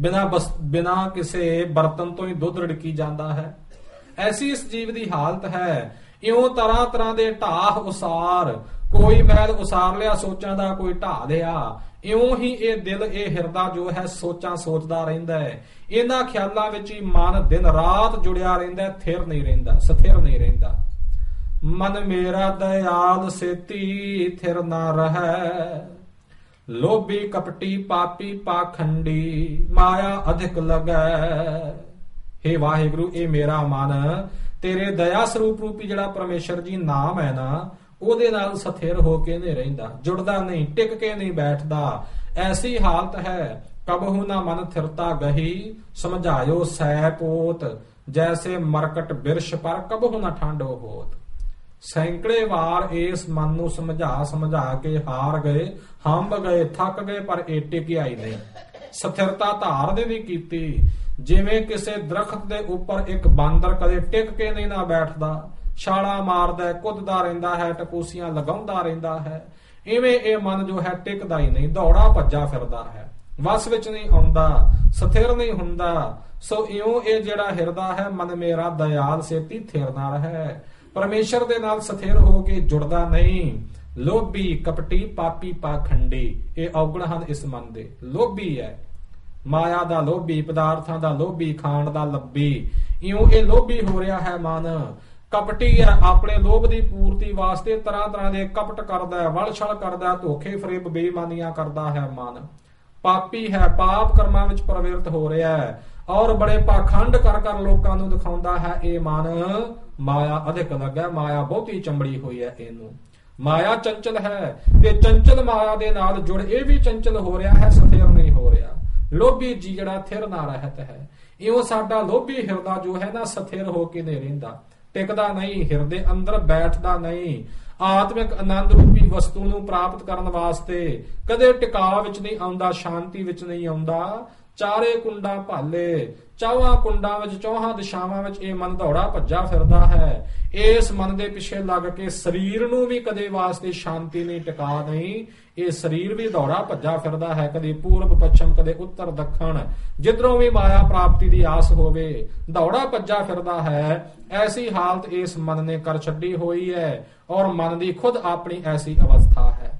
ਬਿਨਾ ਕਿਸੇ ਬਰਤਨ ਤੋਂ ਹੀ ਦੁੱਧ ਰੜਕੀ ਜਾਂਦਾ ਹੈ। ਐਸੀ ਇਸ ਜੀਵ ਦੀ ਹਾਲਤ ਹੈ। ਇਉਂ ਤਰ੍ਹਾਂ ਤਰ੍ਹਾਂ ਦੇ ਢਾਹ ਉਸਾਰ, ਕੋਈ ਮਹਿਲ ਉਸਾਰ ਲਿਆ ਸੋਚਾਂ ਦਾ, ਕੋਈ ਢਾਹ ਲਿਆ। ਇਉਂ ਹੀ ਇਹ ਦਿਲ, ਇਹ ਹਿਰਦਾ ਜੋ ਹੈ ਸੋਚਾਂ ਸੋਚਦਾ ਰਹਿੰਦਾ ਹੈ। ਇਹਨਾਂ ਖਿਆਲਾਂ ਵਿੱਚ ਹੀ ਮਨ ਦਿਨ ਰਾਤ ਜੁੜਿਆ ਰਹਿੰਦਾ, ਥਿਰ ਨਹੀਂ ਰਹਿੰਦਾ, ਸਥਿਰ ਨਹੀਂ ਰਹਿੰਦਾ। ਮਨ ਮੇਰਾ ਦਇਆਲ ਸੇਤੀ ਥਿਰ ਨਾ ਰਹੈ, ਲੋਭੀ ਕਪਟੀ ਪਾਪੀ ਪਾਖੰਡੀ ਮਾਇਆ ਅਧਿਕ ਲੱਗੈ। ਹੇ ਵਾਹਿਗੁਰੂ, ਇਹ ਮੇਰਾ ਮਨ ਤੇਰੇ ਦਇਆ ਸਰੂਪ ਰੂਪੀ ਜਿਹੜਾ ਪਰਮੇਸ਼ਰ ਜੀ ਨਾਮ ਹੈ ਨਾ, ਉਹਦੇ ਨਾਲ ਸਥਿਰ ਹੋ ਕੇ ਨਹੀਂ ਰਹਿੰਦਾ, ਜੁੜਦਾ ਨਹੀਂ, ਟਿਕ ਕੇ ਨਹੀਂ ਬੈਠਦਾ। ਐਸੀ ਹਾਲਤ ਹੈ। ਕਬਹੂ ਨਾ ਮਨ ਥਿਰਤਾ ਗਹੀ, ਸਮਝਾਇਓ ਸੈ ਪੋਤ, ਜੈਸੇ ਮਰਕਟ ਬਿਰਸ਼ ਪਰ ਕਬਹੂ ਨਾ ਠੰਡੋ ਹੋਤ। ਸੈਂਕੜੇ ਵਾਰ ਇਸ ਮਨ ਨੂੰ ਸਮਝਾ ਕੇ ਹਾਰ ਗਏ, ਹੰਬ ਗਏ, ਥੱਕ ਗਏ, ਪਰ ਇਹ ਟਿਕਿਆਈ ਨਹੀਂ, ਸਥਿਰਤਾ ਧਾਰਨ ਨਹੀਂ ਕੀਤੀ। ਜਿਵੇਂ ਕਿਸੇ ਦਰਖਤ ਦੇ ਉੱਪਰ ਇੱਕ ਬਾਂਦਰ ਕਦੇ ਟਿਕ ਕੇ ਨਹੀਂ ਨਾ ਬੈਠਦਾ, ਛਾਲਾਂ ਮਾਰਦਾ, ਕੁੱਦਦਾ ਰਹਿੰਦਾ ਹੈ, ਟਕੂਸੀਆਂ ਲਗਾਉਂਦਾ ਰਹਿੰਦਾ ਹੈ, ਇਵੇਂ ਇਹ ਮਨ ਜੋ ਹੈ ਟਿਕਦਾ ਹੀ ਨਹੀਂ, ਦੌੜਾ ਭੱਜਾ ਫਿਰਦਾ ਹੈ, ਵਸ ਵਿੱਚ ਨਹੀਂ ਆਉਂਦਾ, ਸਥਿਰ ਨਹੀਂ ਹੁੰਦਾ। ਸੋ ਇਉਂ ਇਹ ਜਿਹੜਾ ਹਿਰਦਾ ਹੈ, ਮਨ ਮੇਰਾ ਦਇਆਲ ਸੇਤੀ ਥਿਰ ਨਾ ਰਹੈ, ਪਰਮੇਸ਼ਰ ਦੇ ਨਾਲ ਸਥਿਰ ਹੋ ਕੇ ਜੁੜਦਾ ਨਹੀਂ। ਲੋਭੀ ਕਪਟੀ ਪਾਪੀ ਪਾਖੰਡੀ, ਇਹ ਔਗਣ ਹਨ ਇਸ ਮਨ ਦੇ। ਲੋਭੀ ਹੈ, ਮਾਇਆ ਦਾ ਲੋਭੀ, ਪਦਾਰਥਾਂ ਦਾ ਲੋਭੀ, ਖਾਣ ਦਾ ਲੱਭੀ। ਇਉਂ ਇਹ ਲੋਭੀ ਹੋ ਰਿਹਾ ਹੈ ਮਨ। ਕਪਟੀ ਹੈ, ਆਪਣੇ ਲੋਭ ਦੀ ਪੂਰਤੀ ਵਾਸਤੇ ਤਰ੍ਹਾਂ ਤਰ੍ਹਾਂ ਦੇ ਕਪਟ ਕਰਦਾ, ਵਲਛਲ ਕਰਦਾ, ਧੋਖੇ ਫਰੇਬ ਬੇਈਮਾਨੀਆਂ ਕਰਦਾ ਹੈ ਮਨ। ਪਾਪੀ ਹੈ, ਪਾਪ ਕਰਮਾਂ ਵਿੱਚ ਪ੍ਰਵਿਰਤ ਹੋ ਰਿਹਾ ਹੈ, ਔਰ ਬੜੇ ਪਾਖੰਡ ਕਰ ਲੋਕਾਂ ਨੂੰ ਦਿਖਾਉਂਦਾ ਹੈ। ਇਹ ਮਨ ਮਾਇਆ ਅਧਿਕ ਲੱਗਾ, ਮਾਇਆ ਬਹੁਤੀ ਚੰਬੜੀ ਹੋਈ ਹੈ ਇਹਨੂੰ। ਮਾਇਆ ਚੰਚਲ ਹੈ ਤੇ ਚੰਚਲ ਮਾਇਆ ਦੇ ਨਾਲ ਜੁੜ ਇਹ ਵੀ ਚੰਚਲ ਹੋ ਰਿਹਾ ਹੈ, ਸਥਿਰ ਨਹੀਂ ਹੋ ਰਿਹਾ। ਲੋਭੀ ਜੀ ਜਿਹੜਾ ਥਿਰ ਨਾ ਰਹਿਤ ਹੈ। ਇਉਂ ਸਾਡਾ ਲੋਭੀ ਹਿਰਦਾ ਜੋ ਹੈ ਨਾ, ਸਥਿਰ ਹੋ ਕੇ ਨਹੀਂ ਰਹਿੰਦਾ, ਟਿਕਦਾ ਨਹੀਂ, ਹਿਰਦੇ ਅੰਦਰ ਬੈਠਦਾ ਨਹੀਂ। ਆਤਮਿਕ ਆਨੰਦ ਰੂਪੀ ਵਸਤੂ ਨੂੰ ਪ੍ਰਾਪਤ ਕਰਨ ਵਾਸਤੇ ਕਦੇ ਟਿਕਾਅ ਵਿੱਚ ਨਹੀਂ ਆਉਂਦਾ, ਸ਼ਾਂਤੀ ਵਿੱਚ ਨਹੀਂ ਆਉਂਦਾ। ਚਾਰੇ ਕੁੰਡਾਂ ਭਾਲੇ, ਚੌਹਾਂ ਕੁੰਡਾਂ ਵਿੱਚ, ਚੌਹਾਂ ਦਿਸ਼ਾਵਾਂ ਵਿੱਚ ਇਹ ਮਨ ਦੌੜਾ ਭੱਜਾ ਫਿਰਦਾ ਹੈ। ਇਸ ਮਨ ਦੇ ਪਿੱਛੇ ਲੱਗ ਕੇ ਸਰੀਰ ਨੂੰ ਵੀ ਕਦੇ ਵਾਸਤੇ ਸ਼ਾਂਤੀ ਨਹੀਂ, ਟਿਕਾ ਨਹੀਂ। ਇਹ ਸਰੀਰ ਵੀ ਦੌੜਾ ਭੱਜਾ ਫਿਰਦਾ ਹੈ, ਕਦੇ ਪੂਰਬ ਪੱਛਮ, ਕਦੇ ਉੱਤਰ ਦੱਖਣ, ਜਿੱਧਰੋਂ ਵੀ ਮਾਇਆ ਪ੍ਰਾਪਤੀ ਦੀ ਆਸ ਹੋਵੇ, ਦੌੜਾ ਭੱਜਾ ਫਿਰਦਾ ਹੈ। ਐਸੀ ਹਾਲਤ ਇਸ ਮਨ ਨੇ ਕਰ ਛੱਡੀ ਹੋਈ ਹੈ, ਔਰ ਮਨ ਦੀ ਖੁਦ ਆਪਣੀ ਐਸੀ ਅਵਸਥਾ ਹੈ।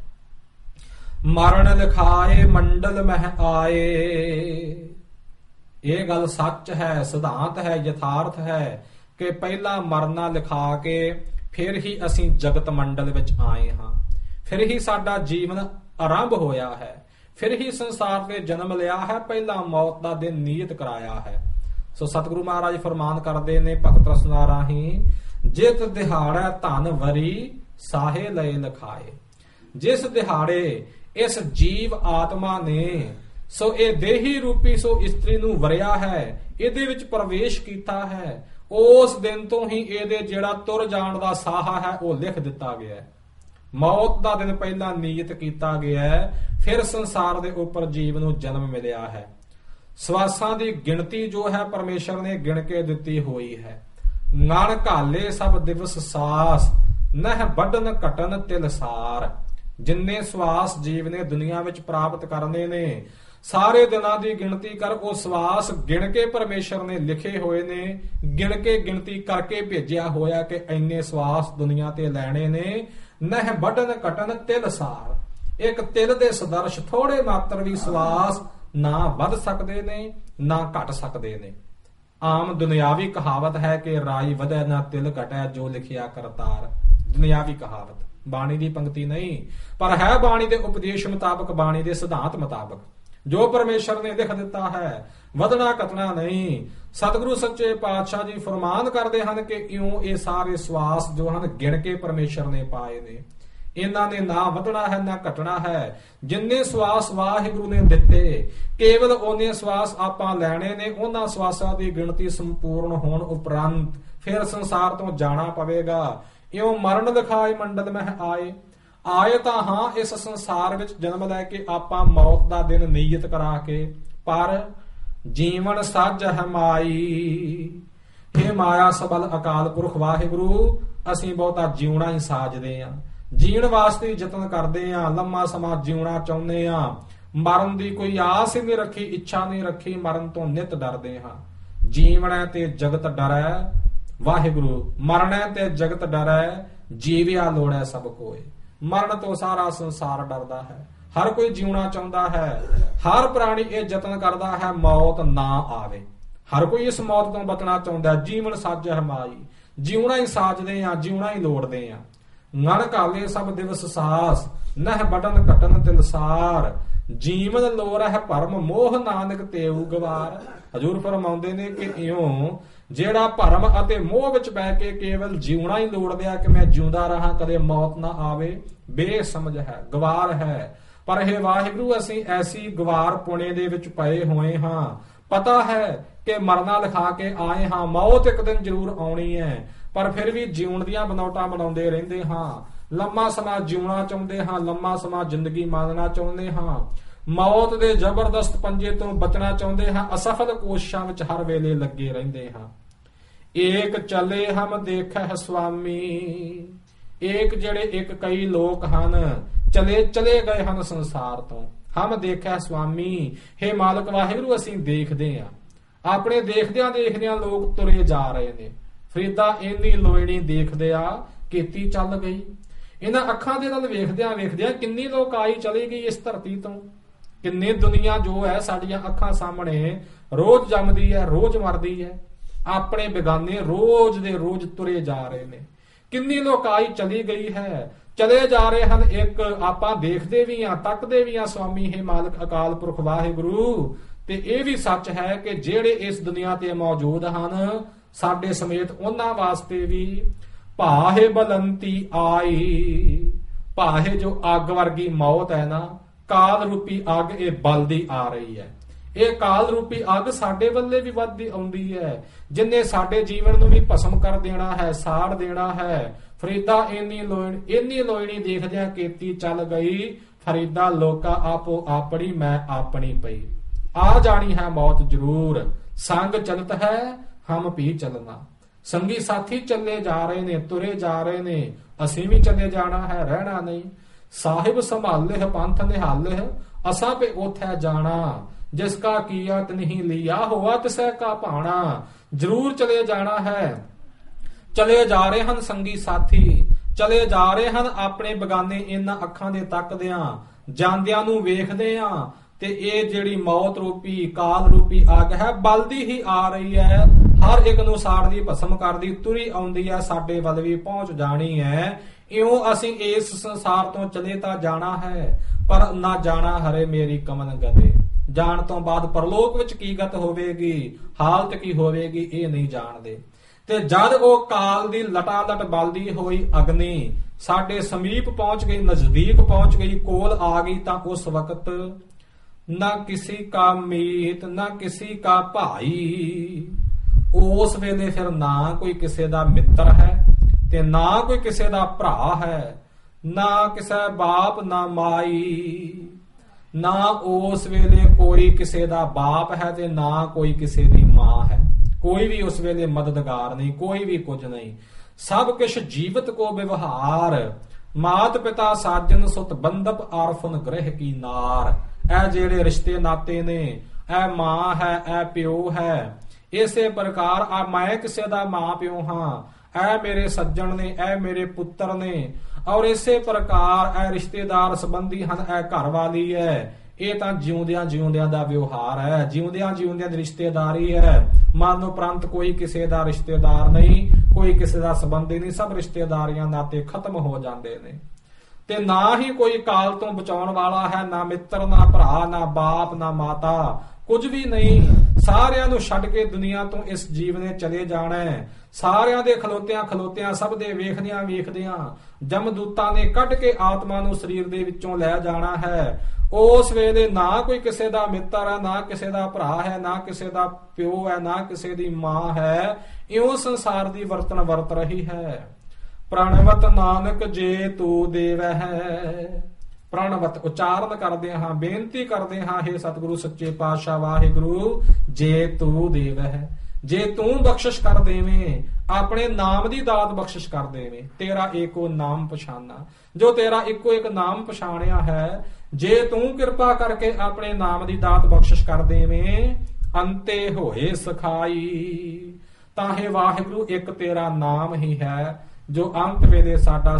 ਮਰਨ ਲਿਖਾਏ ਮੰਡਲ ਮਹਿ ਆਏ, ਇਹ ਗੱਲ ਸੱਚ ਹੈ, ਸਿਧਾਂਤ ਹੈ, ਯਥਾਰਥ ਹੈ ਕਿ ਪਹਿਲਾਂ ਮਰਨਾ ਲਿਖਾ ਕੇ ਫਿਰ ਹੀ ਅਸੀਂ ਜਗਤ ਮੰਡਲ ਵਿੱਚ ਆਏ ਹਾਂ, ਫਿਰ ਹੀ ਸਾਡਾ ਜੀਵਨ ਆਰੰਭ ਹੋਇਆ ਹੈ, ਫਿਰ ਹੀ ਸੰਸਾਰ ਤੇ ਜਨਮ ਲਿਆ ਹੈ, ਪਹਿਲਾਂ ਮੌਤ ਦਾ ਦਿਨ ਨਿਯਤ ਕਰਾਇਆ ਹੈ। ਸੋ ਸਤਿਗੁਰੂ ਮਹਾਰਾਜ ਫਰਮਾਨ ਕਰਦੇ ਨੇ ਭਗਤ ਰਸਨਾ ਰਾਹੀਂ, ਜਿਤ ਦਿਹਾੜਾ ਧਨ ਵਰੀ ਸਾਹੇ ਲਏ ਲਿਖਾਏ। ਜਿਸ ਦਿਹਾੜੇ ਇਸ ਜੀਵ ਆਤਮਾ ਨੇ ਸੋ ਇਹ ਦੇਹੀ ਰੂਪੀ ਸੋ ਇਸਤਰੀ ਨੂੰ ਵਰਿਆ ਹੈ, ਇਹਦੇ ਵਿੱਚ ਪ੍ਰਵੇਸ਼ ਕੀਤਾ ਹੈ, ਉਸ ਦਿਨ ਤੋਂ ਹੀ ਇਹਦੇ ਜਿਹੜਾ ਤੁਰ ਜਾਣ ਦਾ ਸਾਹਾ ਹੈ ਉਹ ਲਿਖ ਦਿੱਤਾ ਗਿਆ ਹੈ। ਮੌਤ ਦਾ ਦਿਨ ਪਹਿਲਾਂ ਨਿਯਤ ਕੀਤਾ ਗਿਆ ਹੈ, ਫਿਰ ਸੰਸਾਰ ਦੇ ਉੱਪਰ ਜੀਵ ਨੂੰ ਜਨਮ ਮਿਲਿਆ ਹੈ। ਸਵਾਸਾਂ ਦੀ ਗਿਣਤੀ ਜੋ ਹੈ ਪਰਮੇਸ਼ਰ ਨੇ ਗਿਣ ਕੇ ਦਿੱਤੀ ਹੋਈ ਹੈ। ਨਣ ਘਾਲੇ ਸਭ ਦਿਵਸ ਸਾਸ, ਨਹਿ ਵੱਢਨ ਘਟਨ ਤਿਲਸਾਰ। ਜਿੰਨੇ ਸਵਾਸ ਜੀਵ ਨੇ ਦੁਨੀਆ ਵਿੱਚ ਪ੍ਰਾਪਤ ਕਰਨੇ ਨੇ, ਸਾਰੇ ਦਿਨਾਂ ਦੀ ਗਿਣਤੀ ਕਰ, ਉਹ ਸਵਾਸ ਗਿਣ ਕੇ ਪਰਮੇਸ਼ਰ ਨੇ ਲਿਖੇ ਹੋਏ ਨੇ, ਗਿਣ ਕੇ ਗਿਣਤੀ ਕਰਕੇ ਭੇਜਿਆ ਹੋਇਆ ਕਿ ਇੰਨੇ ਸਵਾਸ ਦੁਨੀਆ ਤੇ ਲੈਣੇ ਨੇ। ਨਹਿ ਵੱਢਨ ਘਟਨ ਤਿਲਸਾਰ, ਇੱਕ ਤਿਲ ਦੇ ਸਦਰਸ਼ ਥੋੜੇ ਮਾਤਰ ਵੀ ਸਵਾਸ ਨਾ ਵੱਧ ਸਕਦੇ ਨੇ ਨਾ ਘਟ ਸਕਦੇ ਨੇ। ਆਮ ਦੁਨਿਆਵੀ ਕਹਾਵਤ ਹੈ ਕਿ ਰਾਈ ਵਧੈ ਨਾ ਤਿਲ ਘਟੈ, ਜੋ ਲਿਖਿਆ ਕਰਤਾਰ। ਦੁਨਿਆਵੀ ਕਹਾਵਤ, ਬਾਣੀ ਦੀ ਪੰਕਤੀ ਨਹੀਂ, ਪਰ ਹੈ ਬਾਣੀ ਦੇ ਉਪਦੇਸ਼ ਮੁਤਾਬਕ, ਬਾਣੀ ਦੇ ਸਿਧਾਂਤ ਮੁਤਾਬਕ ਜੋ ਪਰਮੇਸ਼ਰ ਨੇ ਲਿਖ ਦਿੱਤਾ ਹੈ, ਵਧਣਾ ਘਟਣਾ ਨਹੀਂ। ਸਤਿਗੁਰੂ ਸੱਚੇ ਪਾਤਸ਼ਾਹ ਜੀ ਫਰਮਾਨ ਕਰਦੇ ਹਨ ਕਿ ਇਉਂ ਇਹ ਸਾਰੇ ਸਵਾਸ ਜੋ ਹਨ ਗਿਣ ਕੇ ਪਰਮੇਸ਼ਰ ਨੇ ਪਾਏ ਨੇ। ਇਹਨਾਂ ਨੇ ਨਾ ਵਧਣਾ ਹੈ ਨਾ ਘਟਣਾ ਹੈ। ਜਿੰਨੇ ਸਵਾਸ ਵਾਹਿਗੁਰੂ ਨੇ ਦਿੱਤੇ, ਕੇਵਲ ਉਹਨੇ ਸਵਾਸ ਆਪਾਂ ਲੈਣੇ ਨੇ। ਉਹਨਾਂ ਸਵਾਸਾਂ ਦੀ ਗਿਣਤੀ ਸੰਪੂਰਨ ਹੋਣ ਉਪਰੰਤ ਫਿਰ ਸੰਸਾਰ ਤੋਂ ਜਾਣਾ ਪਵੇਗਾ। ਇਉਂ ਮਰਨ ਲਿਖਾਏ ਮੰਡਲ ਮਹਿ ਆਏ ਤਾਂ ਹਾਂ ਇਸ ਸੰਸਾਰ ਵਿੱਚ ਜਨਮ ਲੈ ਕੇ ਆਪਾਂ ਮੌਤ ਦਾ ਦਿਨ ਨਿਯਤ ਕਰਾ ਕੇ, ਪਰ ਜੀਵਨ ਸੱਜ ਹੈ ਮਾਈ। ਹੇ ਮਾਇਆ ਸਬਲ ਅਕਾਲ ਪੁਰਖ ਵਾਹਿਗੁਰੂ, ਅਸੀਂ ਬਹੁਤਾ ਜਿਉਣਾ ਹੀ ਸਾਜਦੇ ਆਂ, ਜੀਣ ਵਾਸਤੇ ਯਤਨ ਕਰਦੇ ਆਂ, ਲੰਮਾ ਸਮਾਂ ਜਿਉਣਾ ਚਾਹੁੰਦੇ ਆਂ। ਮਰਨ ਦੀ ਕੋਈ ਆਸ ਹੀ ਨਹੀਂ ਰੱਖੀ, ਇੱਛਾ ਨਹੀਂ ਰੱਖੀ, ਮਰਨ ਤੋਂ ਨਿਤ ਡਰਦੇ ਹਾਂ। ਜੀਵਣਾ ਤੇ ਜਗਤ ਡਰੈ ਵਾਹਿਗੁਰੂ, ਮਰਨਾ ਤੇ ਜਗਤ ਡਰੈ, ਜੀਵਿਆ ਲੋੜੈ ਸਭ ਕੋਏ। ਮਰਨ ਤੋਂ ਸਾਰਾ ਸੰਸਾਰ ਡਰਦਾ ਹੈ, ਹਰ ਕੋਈ ਜਿਉਣਾ ਚਾਹੁੰਦਾ ਹੈ, ਹਰ ਪ੍ਰਾਣੀ ਇਹ ਯਤਨ ਕਰਦਾ ਹੈ ਮੌਤ ਨਾ ਆਵੇ। ਹਰ ਕੋਈ ਇਸ ਮੌਤ ਤੋਂ ਬਚਣਾ ਚਾਹੁੰਦਾ। ਜੀਵਨ ਸੱਜ ਹੈ ਮਾਈ, ਜਿਉਣਾ ਹੀ ਸਾਜਦੇ ਆ, ਜਿਉਣਾ ਹੀ ਲੋੜਦੇ ਆ। ਨਨ ਕਾਲੇ ਸਭ ਦਿਵਸ ਸਾਸ, ਨਹਿ ਬਟਨ ਘਟਨ ਤਿਲਸਾਰ। ਜੀਵਨ ਲੋਰ ਹੈ ਭਰਮ ਮੋਹ, ਨਾਨਕ ਤੇਊ ਗਵਾਰ। ਹਜ਼ੂਰ ਫਰਮਾਉਂਦੇ ਨੇ ਕਿ ਇਉਂ ਜਿਹੜਾ ਭਰਮ ਅਤੇ ਮੋਹ ਵਿੱਚ ਪੈ ਕੇ ਕੇਵਲ ਜਿਉਣਾ ਹੀ ਲੋੜਦਿਆ ਕਿ ਮੈਂ ਜਿਉਂਦਾ ਰਹਾ, ਕਦੇ ਮੌਤ ਨਾ ਆਵੇ, ਬੇਸਮਝ ਹੈ, ਗਵਾਰ ਹੈ। ਪਰ ਇਹ ਵਾਹਿਗੁਰੂ, ਅਸੀਂ ਐਸੀ ਗਵਾਰ ਪੁਣੇ ਦੇ ਵਿੱਚ ਪਏ ਹੋਏ ਹਾਂ। ਪਤਾ ਹੈ ਕਿ ਮਰਨਾ ਲਿਖਾ ਕੇ ਆਏ ਹਾਂ, ਮੌਤ ਇੱਕ ਦਿਨ ਜ਼ਰੂਰ ਆਉਣੀ ਹੈ, ਪਰ ਫਿਰ ਵੀ ਜਿਉਣ ਦੀਆਂ ਬਨੌਟਾਂ ਬਣਾਉਂਦੇ ਰਹਿੰਦੇ ਹਾਂ। ਲੰਮਾ ਸਮਾਂ ਜਿਉਣਾ ਚਾਹੁੰਦੇ ਹਾਂ, ਲੰਮਾ ਸਮਾਂ ਜ਼ਿੰਦਗੀ ਮਾਣਨਾ ਚਾਹੁੰਦੇ ਹਾਂ। ਮੌਤ ਦੇ ਜ਼ਬਰਦਸਤ ਪੰਜੇ ਤੋਂ ਬਚਣਾ ਚਾਹੁੰਦੇ ਹਾਂ। ਅਸਫਲ ਕੋਸ਼ਿਸ਼ਾਂ ਵਿੱਚ ਹਰ ਵੇਲੇ ਲੱਗੇ ਰਹਿੰਦੇ ਹਾਂ। ਏਕ ਚਲੇ ਹਮ ਦੇਖਹਿ ਸੁਆਮੀ, ਏਕ ਜਿਹੜੇ ਇੱਕ ਕਈ ਲੋਕ ਹਨ, ਚਲੇ ਗਏ ਹਨ ਸੰਸਾਰ ਤੋਂ। ਹਮ ਦੇਖਿਆ ਸੁਆਮੀ, ਹੇ ਮਾਲਕ ਵਾਹਿਗੁਰੂ, ਅਸੀਂ ਦੇਖਦੇ ਹਾਂ। ਆਪਣੇ ਦੇਖਦਿਆਂ ਲੋਕ ਤੁਰੇ ਜਾ ਰਹੇ ਨੇ। ਫਰੀਦਾ ਇੰਨੀ ਲੋਇਣੀ ਦੇਖਦਿਆ ਕੀਤੀ ਚੱਲ ਗਈ। ਇਹਨਾਂ ਅੱਖਾਂ ਦੇ ਨਾਲ ਵੇਖਦਿਆਂ ਕਿੰਨੀ ਲੋਕ ਆਈ ਚਲੀ ਗਈ ਇਸ ਧਰਤੀ ਤੋਂ। ਕਿੰਨੀ ਦੁਨੀਆ ਜੋ ਹੈ ਸਾਡੀਆਂ ਅੱਖਾਂ ਸਾਹਮਣੇ ਰੋਜ਼ ਜੰਮਦੀ ਹੈ, ਰੋਜ਼ ਮਰਦੀ ਹੈ। ਆਪਣੇ ਬੇਗਾਨੇ ਰੋਜ਼ ਦੇ ਰੋਜ਼ ਤੁਰੇ ਜਾ ਰਹੇ ਨੇ। ਕਿੰਨੀ ਲੋਕ ਆਈ ਚਲੀ ਗਈ ਹੈ, ਚਲੇ ਜਾ ਰਹੇ ਹਨ। ਇੱਕ ਆਪਾਂ ਦੇਖਦੇ ਵੀ ਆ, ਤੱਕਦੇ ਵੀ ਆ ਸੁਆਮੀ ਹੈ ਮਾਲਕ ਅਕਾਲ ਪੁਰਖ ਵਾਹਿਗੁਰੂ। ਤੇ ਇਹ ਵੀ ਸੱਚ ਹੈ ਕਿ ਜਿਹੜੇ ਇਸ ਦੁਨੀਆ ਤੇ ਮੌਜੂਦ ਹਨ, ਸਾਡੇ ਸਮੇਤ ਉਹਨਾਂ ਵਾਸਤੇ ਵੀ ਭਾਹੇ ਬਲੰਤੀ ਆਈ। ਭਾਹੇ ਜੋ ਅੱਗ ਵਰਗੀ ਮੌਤ ਹੈ ਨਾ, ਕਾਲ ਰੂਪੀ ਅੱਗ, ਇਹ ਬਲਦੀ ਆ ਰਹੀ ਹੈ। ਇਹ ਕਾਲ ਰੂਪੀ ਅੱਗ ਸਾਡੇ ਵੱਲੇ ਵੀ ਵੱਧਦੀ ਆਉਂਦੀ ਹੈ, ਜਿੰਨੇ ਸਾਡੇ ਜੀਵਨ ਨੂੰ ਵੀ ਭਸਮ ਕਰ ਦੇਣਾ ਹੈ, ਸਾੜ ਦੇਣਾ ਹੈ। ਫਰੀਦਾ ਇੰਨੀ ਲੋਇਣੀ ਦੇਖਦਿਆਂ ਕੀਤੀ ਚੱਲ ਗਈ। ਫਰੀਦਾ ਲੋਕਾ ਆਪੋ ਆਪਣੀ, ਮੈਂ ਆਪਣੀ ਪਈ। ਆ ਜਾਣੀ ਹੈ ਮੌਤ ਜ਼ਰੂਰ, ਸੰਗ ਚਲਤ ਹੈ ਹਮ ਵੀ ਚੱਲਣਾ। ਸੰਗੀ ਸਾਥੀ ਚੱਲੇ ਜਾ ਰਹੇ ਨੇ, ਤੁਰੇ ਜਾ ਰਹੇ ਨੇ, ਅਸੀਂ ਵੀ ਚੱਲੇ ਜਾਣਾ ਹੈ, ਰਹਿਣਾ ਨਹੀਂ। ਸਾਹਿਬ ਸੰਭਾਲੇ ਪੰਥ ਨਿਹਾਲੇ, ਅਸਾਂ ਪੇ ਉਥੈ ਜਾਣਾ। ਜਿਸ ਕਾ ਕੀਆ ਨਹੀਂ ਲਿਆ ਹੋਆ ਤਿਸੈ ਕਾ ਭਾਣਾ। ਜ਼ਰੂਰ ਚਲੇ ਜਾਣਾ ਹੈ। ਚਲੇ ਜਾ ਰਹੇ ਹਨ ਸੰਗੀ ਸਾਥੀ, ਚਲੇ ਜਾ ਰਹੇ ਹਨ ਆਪਣੇ ਬਗਾਨੇ। ਇਹਨਾਂ ਅੱਖਾਂ ਦੇ ਤੱਕਦਿਆਂ ਜਾਂਦਿਆਂ ਨੂੰ ਵੇਖਦੇ ਆ। ਤੇ ਇਹ ਜਿਹੜੀ ਮੌਤ ਰੂਪੀ ਕਾਲ ਰੂਪੀ ਅੱਗ ਹੈ, ਬਲਦੀ ਹੀ ਆ ਰਹੀ ਹੈ। ਹਰ ਇੱਕ ਨੂੰ ਸਾੜਦੀ ਭਸਮ ਕਰਦੀ ਤੁਰੀ ਆਉਂਦੀ ਹੈ, ਸਾਡੇ ਵੱਲ ਵੀ ਪਹੁੰਚ ਜਾਣੀ ਹੈ। ਇਉਂ ਅਸੀਂ ਇਸ ਸੰਸਾਰ ਤੋਂ ਚਲੇ ਤਾਂ ਜਾਣਾ ਹੈ, ਪਰ ਨਾ ਜਾਣਾ ਹਰੇ ਮੇਰੀ ਕਮਨ ਗਤੇ। ਜਾਣ ਤੋਂ ਬਾਅਦ ਪਰਲੋਕ ਵਿੱਚ ਕੀ ਗਤ ਹੋਵੇਗੀ, ਹਾਲਤ ਕੀ ਹੋਵੇਗੀ, ਇਹ ਨਹੀਂ ਜਾਣਦੇ। ਤੇ ਜਦ ਉਹ ਕਾਲ ਦੀ ਲਟਾਲਟ ਬਲਦੀ ਹੋਈ ਅਗਨੀ ਸਾਡੇ ਸਮੀਪ ਪਹੁੰਚ ਗਈ, ਨਜ਼ਦੀਕ ਪਹੁੰਚ ਗਈ, ਕੋਲ ਆ ਗਈ, ਤਾਂ ਉਸ ਵਕਤ ਨਾ ਕਿਸੇ ਕਾ ਮੀਤ ਨਾ ਕਿਸੇ ਕਾ ਭਾਈ। ਉਸ ਵੇਲੇ ਫਿਰ ਨਾ ਕੋਈ ਕਿਸੇ ਦਾ ਮਿੱਤਰ ਹੈ ਤੇ ਨਾ ਕੋਈ ਕਿਸੇ ਦਾ ਭਰਾ ਹੈ, ਨਾ ਕਿਸੇ ਬਾਪ ਨਾ ਮਾਈ। ਨਾ ਉਸ ਵੇਲੇ ਕੋਈ ਕਿਸੇ ਦਾ ਬਾਪ ਹੈ ਤੇ ਨਾ ਕੋਈ ਕਿਸੇ ਦੀ ਮਾਂ ਹੈ। ਕੋਈ ਵੀ ਉਸ ਵੇਲੇ ਮਦਦਗਾਰ ਨਹੀਂ, ਕੋਈ ਵੀ ਕੁਝ ਨਹੀਂ। ਸਭ ਕੁਛ ਜੀਵਤ ਕੋ ਵਿਵਹਾਰ, ਮਾਤ ਪਿਤਾ ਸਾਜਨ ਸੁਤ ਬੰਧਪ ਆਰਫਨ ਗ੍ਰਹਿ ਕੀ ਨਾਰ। ਇਹ ਜਿਹੜੇ ਰਿਸ਼ਤੇ ਨਾਤੇ ਨੇ, ਇਹ ਮਾਂ ਹੈ, ਇਹ ਪਿਓ ਹੈ। ਇਸੇ ਪ੍ਰਕਾਰ ਆ ਮੈਂ ਕਿਸੇ ਦਾ ਮਾਂ ਪਿਓ ਹਾਂ, ਇਹ ਮੇਰੇ ਸੱਜਣ ਨੇ, ਇਹ ਮੇਰੇ ਪੁੱਤਰ ਨੇ। ਔਰ ਇਸੇ ਪ੍ਰਕਾਰ ਇਹ ਰਿਸ਼ਤੇਦਾਰ ਸੰਬੰਧੀ ਹਨ, ਇਹ ਘਰ ਵਾਲੀ ਹੈ। ਇਹ ਤਾਂ ਜਿਉਂਦਿਆਂ ਦਾ ਵਿਵਹਾਰ ਹੈ, ਜਿਉਂਦਿਆਂ ਦੀ ਰਿਸ਼ਤੇਦਾਰੀ ਹੈ। ਮਰਨ ਉਪਰੰਤ ਕੋਈ ਕਿਸੇ ਦਾ ਰਿਸ਼ਤੇਦਾਰ ਨਹੀਂ, ਕੋਈ ਕਿਸੇ ਦਾ ਸੰਬੰਧੀ ਨਹੀਂ। ਸਭ ਰਿਸ਼ਤੇਦਾਰੀਆਂ ਨਾਤੇ ਖਤਮ ਹੋ ਜਾਂਦੇ ਨੇ। ਤੇ ਨਾ ਹੀ ਕੋਈ ਕਾਲ ਤੋਂ ਬਚਾਉਣ ਵਾਲਾ ਹੈ, ਨਾ ਮਿੱਤਰ, ਨਾ ਭਰਾ, ਨਾ ਬਾਪ, ਨਾ ਮਾਤਾ, ਕੁਝ ਵੀ ਨਹੀਂ। ਸਾਰਿਆਂ ਨੂੰ ਛੱਡ ਕੇ ਦੁਨੀਆ ਤੋਂ ਇਸ ਜੀਵ ਨੇ ਚਲੇ ਜਾਣਾ ਹੈ। ਸਾਰਿਆਂ ਦੇ ਖਲੋਤਿਆਂ ਸਭ ਦੇ ਵੇਖਦਿਆਂ ਜਮਦੂਤਾਂ ਨੇ ਕੱਢ ਕੇ ਆਤਮਾ ਨੂੰ ਸਰੀਰ ਦੇ ਵਿੱਚੋਂ ਲੈ ਜਾਣਾ ਹੈ। ਉਸ ਵੇਲੇ ਨਾ ਕੋਈ ਕਿਸੇ ਦਾ ਮਿੱਤਰ ਹੈ, ਨਾ ਕਿਸੇ ਦਾ ਭਰਾ ਹੈ, ਨਾ ਕਿਸੇ ਦਾ ਪਿਓ ਹੈ, ਨਾ ਕਿਸੇ ਦੀ ਮਾਂ ਹੈ। ਇਉਂ ਸੰਸਾਰ ਦੀ ਵਰਤ ਰਹੀ ਹੈ। ਪ੍ਰਣਵਤ ਨਾਨਕ ਜੇ ਤੂੰ ਦੇਵਹਿ। ਪ੍ਰਣਵਤ ਉਚਾਰਨ ਕਰਦੇ ਹਾਂ, ਬੇਨਤੀ ਕਰਦੇ ਹਾਂ, ਹੇ ਸਤਿਗੁਰੂ ਸੱਚੇ ਪਾਤਸ਼ਾਹ ਵਾਹਿਗੁਰੂ, ਜੇ ਤੂੰ ਦੇਵਹਿ, ਜੇ ਤੂੰ ਬਖਸ਼ਿਸ਼ ਕਰ ਦੇਵੇਂ, ਆਪਣੇ ਨਾਮ ਦੀ ਦਾਤ ਬਖਸ਼ਿਸ਼ ਕਰ ਦੇਵੇਂ। ਤੇਰਾ ਏਕੋ ਨਾਮ ਪਛਾਨਾ, ਜੋ ਤੇਰਾ ਇੱਕੋ ਇੱਕ ਨਾਮ ਪਛਾਣਿਆ ਹੈ, ਜੇ ਤੂੰ ਕਿਰਪਾ ਕਰਕੇ ਆਪਣੇ ਨਾਮ ਦੀ ਦਾਤ ਬਖਸ਼ਿਸ਼ ਕਰ ਦੇਵੇਂ, ਅੰਤੇ ਹੋਏ ਸਖਾਈ। ਤਾਂ ਹੈ ਵਾਹਿਗੁਰੂ ਇੱਕ ਤੇਰਾ ਨਾਮ ਹੀ ਹੈ ਜੋ ਅੰਤ ਵੇਲੇ ਸਾਡਾ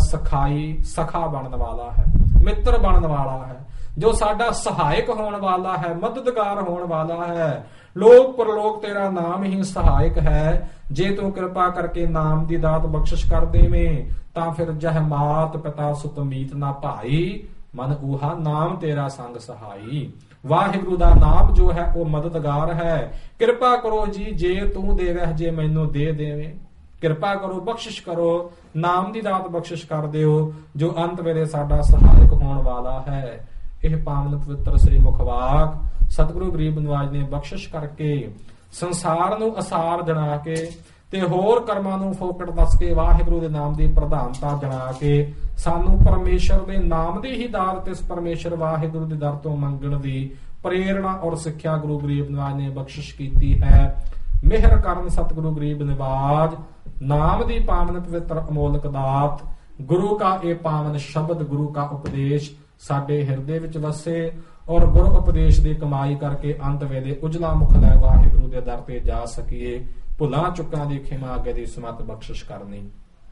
ਸਖਾ ਬਣਨ ਵਾਲਾ ਹੈ, ਮਿੱਤਰ ਬਣਨ ਵਾਲਾ ਹੈ, ਜੋ ਸਾਡਾ ਸਹਾਇਕ ਹੋਣ ਵਾਲਾ ਹੈ, ਮਦਦਗਾਰ ਹੋਣ ਵਾਲਾ ਹੈ। ਲੋਕ ਪਰਲੋਕ ਤੇਰਾ ਨਾਮ ਹੀ ਸਹਾਇਕ ਹੈ। ਜੇ ਤੂੰ ਕਿਰਪਾ ਕਰਕੇ ਨਾਮ ਦੀ ਦਾਤ ਬਖਸ਼ਿਸ਼ ਕਰ ਦੇਵੇਂ, ਤਾਂ ਫਿਰ ਜਹ ਮਾਤ ਪਿਤਾ ਸੁਤ ਮੀਤ ਨਾ ਭਾਈ, ਮਨ ਊਹਾ ਨਾਮ ਤੇਰਾ ਸੰਗ ਸਹਾਈ। ਵਾਹਿਗੁਰੂ ਦਾ ਨਾਮ ਜੋ ਹੈ ਉਹ ਮਦਦਗਾਰ ਹੈ। ਕਿਰਪਾ ਕਰੋ ਜੀ, ਜੇ ਤੂੰ ਦੇਵਹਿ, ਜੇ ਮੈਨੂੰ ਦੇ ਦੇਵੇਂ, ਕਿਰਪਾ ਕਰੋ, ਬਖਸ਼ਿਸ਼ ਕਰੋ, ਨਾਮ ਦੀ ਦਾਤ ਬਖਸ਼ਿਸ਼ ਕਰ ਦਿਓ, ਜੋ ਅੰਤ ਵੇਲੇ ਸਾਡਾ ਸਹਾਇਕ ਹੋਣ ਵਾਲਾ ਹੈ। ਇਹ ਪਾਵਨ ਪਵਿੱਤਰ ਸ੍ਰੀ ਮੁਖਵਾਕ ਸਤਿਗੁਰੂ ਗਰੀਬ ਨਿਵਾਜ ਨੇ ਬਖਸ਼ਿਸ਼ ਕਰਕੇ ਸੰਸਾਰ ਨੂੰ ਅਸਾਰ ਜਣਾ ਕੇ ਤੇ ਹੋਰ ਕਰਮਾਂ ਨੂੰ ਫੋਕਟ ਦੱਸ ਕੇ ਵਾਹਿਗੁਰੂ ਦੇ ਨਾਮ ਦੀ ਪ੍ਰਧਾਨਤਾ ਜਣਾ ਕੇ ਸਾਨੂੰ ਪਰਮੇਸ਼ਰ ਦੇ ਨਾਮ ਦੀ ਹੀ ਦਾਤ ਤੇ ਇਸ ਪਰਮੇਸ਼ਰ ਵਾਹਿਗੁਰੂ ਦੇ ਦਰ ਤੋਂ ਮੰਗਣ ਦੀ ਪ੍ਰੇਰਣਾ ਔਰ ਸਿੱਖਿਆ ਗੁਰੂ ਗਰੀਬ ਨਿਵਾਜ ਨੇ ਬਖਸ਼ਿਸ਼ ਕੀਤੀ ਹੈ। ਮਿਹਰ ਕਰਨ ਸਤਿਗੁਰੂ ਗਰੀਬ ਨਿਵਾਜ। ਨਾਮ ਦੀ ਪਾਵਨ ਪਵਿੱਤਰ ਅਮੋਲਕ ਦਾਤ, ਗੁਰੂ ਕਾ ਇਹ ਪਾਵਨ ਸ਼ਬਦ, ਗੁਰੂ ਕਾ ਉਪਦੇਸ਼ ਸਾਡੇ ਹਿਰਦੇ ਵਿੱਚ ਵਸੇ ਔਰ ਗੁਰ ਉਪਦੇਸ਼ ਦੀ ਕਮਾਈ ਕਰਕੇ ਅੰਤ ਵੇਲੇ ਉਜਲਾ ਮੁਖ ਲੈ ਵਾਹਿਗੁਰੂ ਦੇ ਦਰ ਤੇ ਜਾ ਸਕੀਏ। ਭੁੱਲਾਂ ਚੁੱਕਾਂ ਦੀ ਖਿਮਾ ਅੱਗੇ ਦੀ ਸਮਤ ਬਖਸ਼ਿਸ਼ ਕਰਨੀ।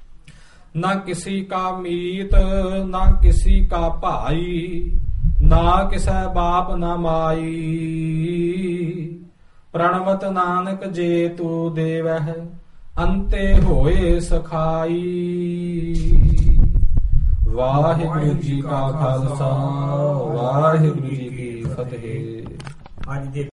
ਨਾ ਕਿਸੀ ਕਾ ਮੀਤ, ਨਾ ਕਿਸੀ ਕਾ ਭਾਈ, ਨਾ ਕਿਸੈ ਬਾਪ ਨਾ ਮਾਈ। ਪ੍ਰਣਵਤ ਨਾਨਕ ਜੇ ਤੂੰ ਦੇਵਹਿ, ਅੰਤੇ ਹੋਏ ਸਖਾਈ। ਵਾਹਿਗੁਰੂ ਜੀ ਕਾ ਖਾਲਸਾ, ਵਾਹਿਗੁਰੂ ਜੀ ਕੀ ਫਤਿਹ।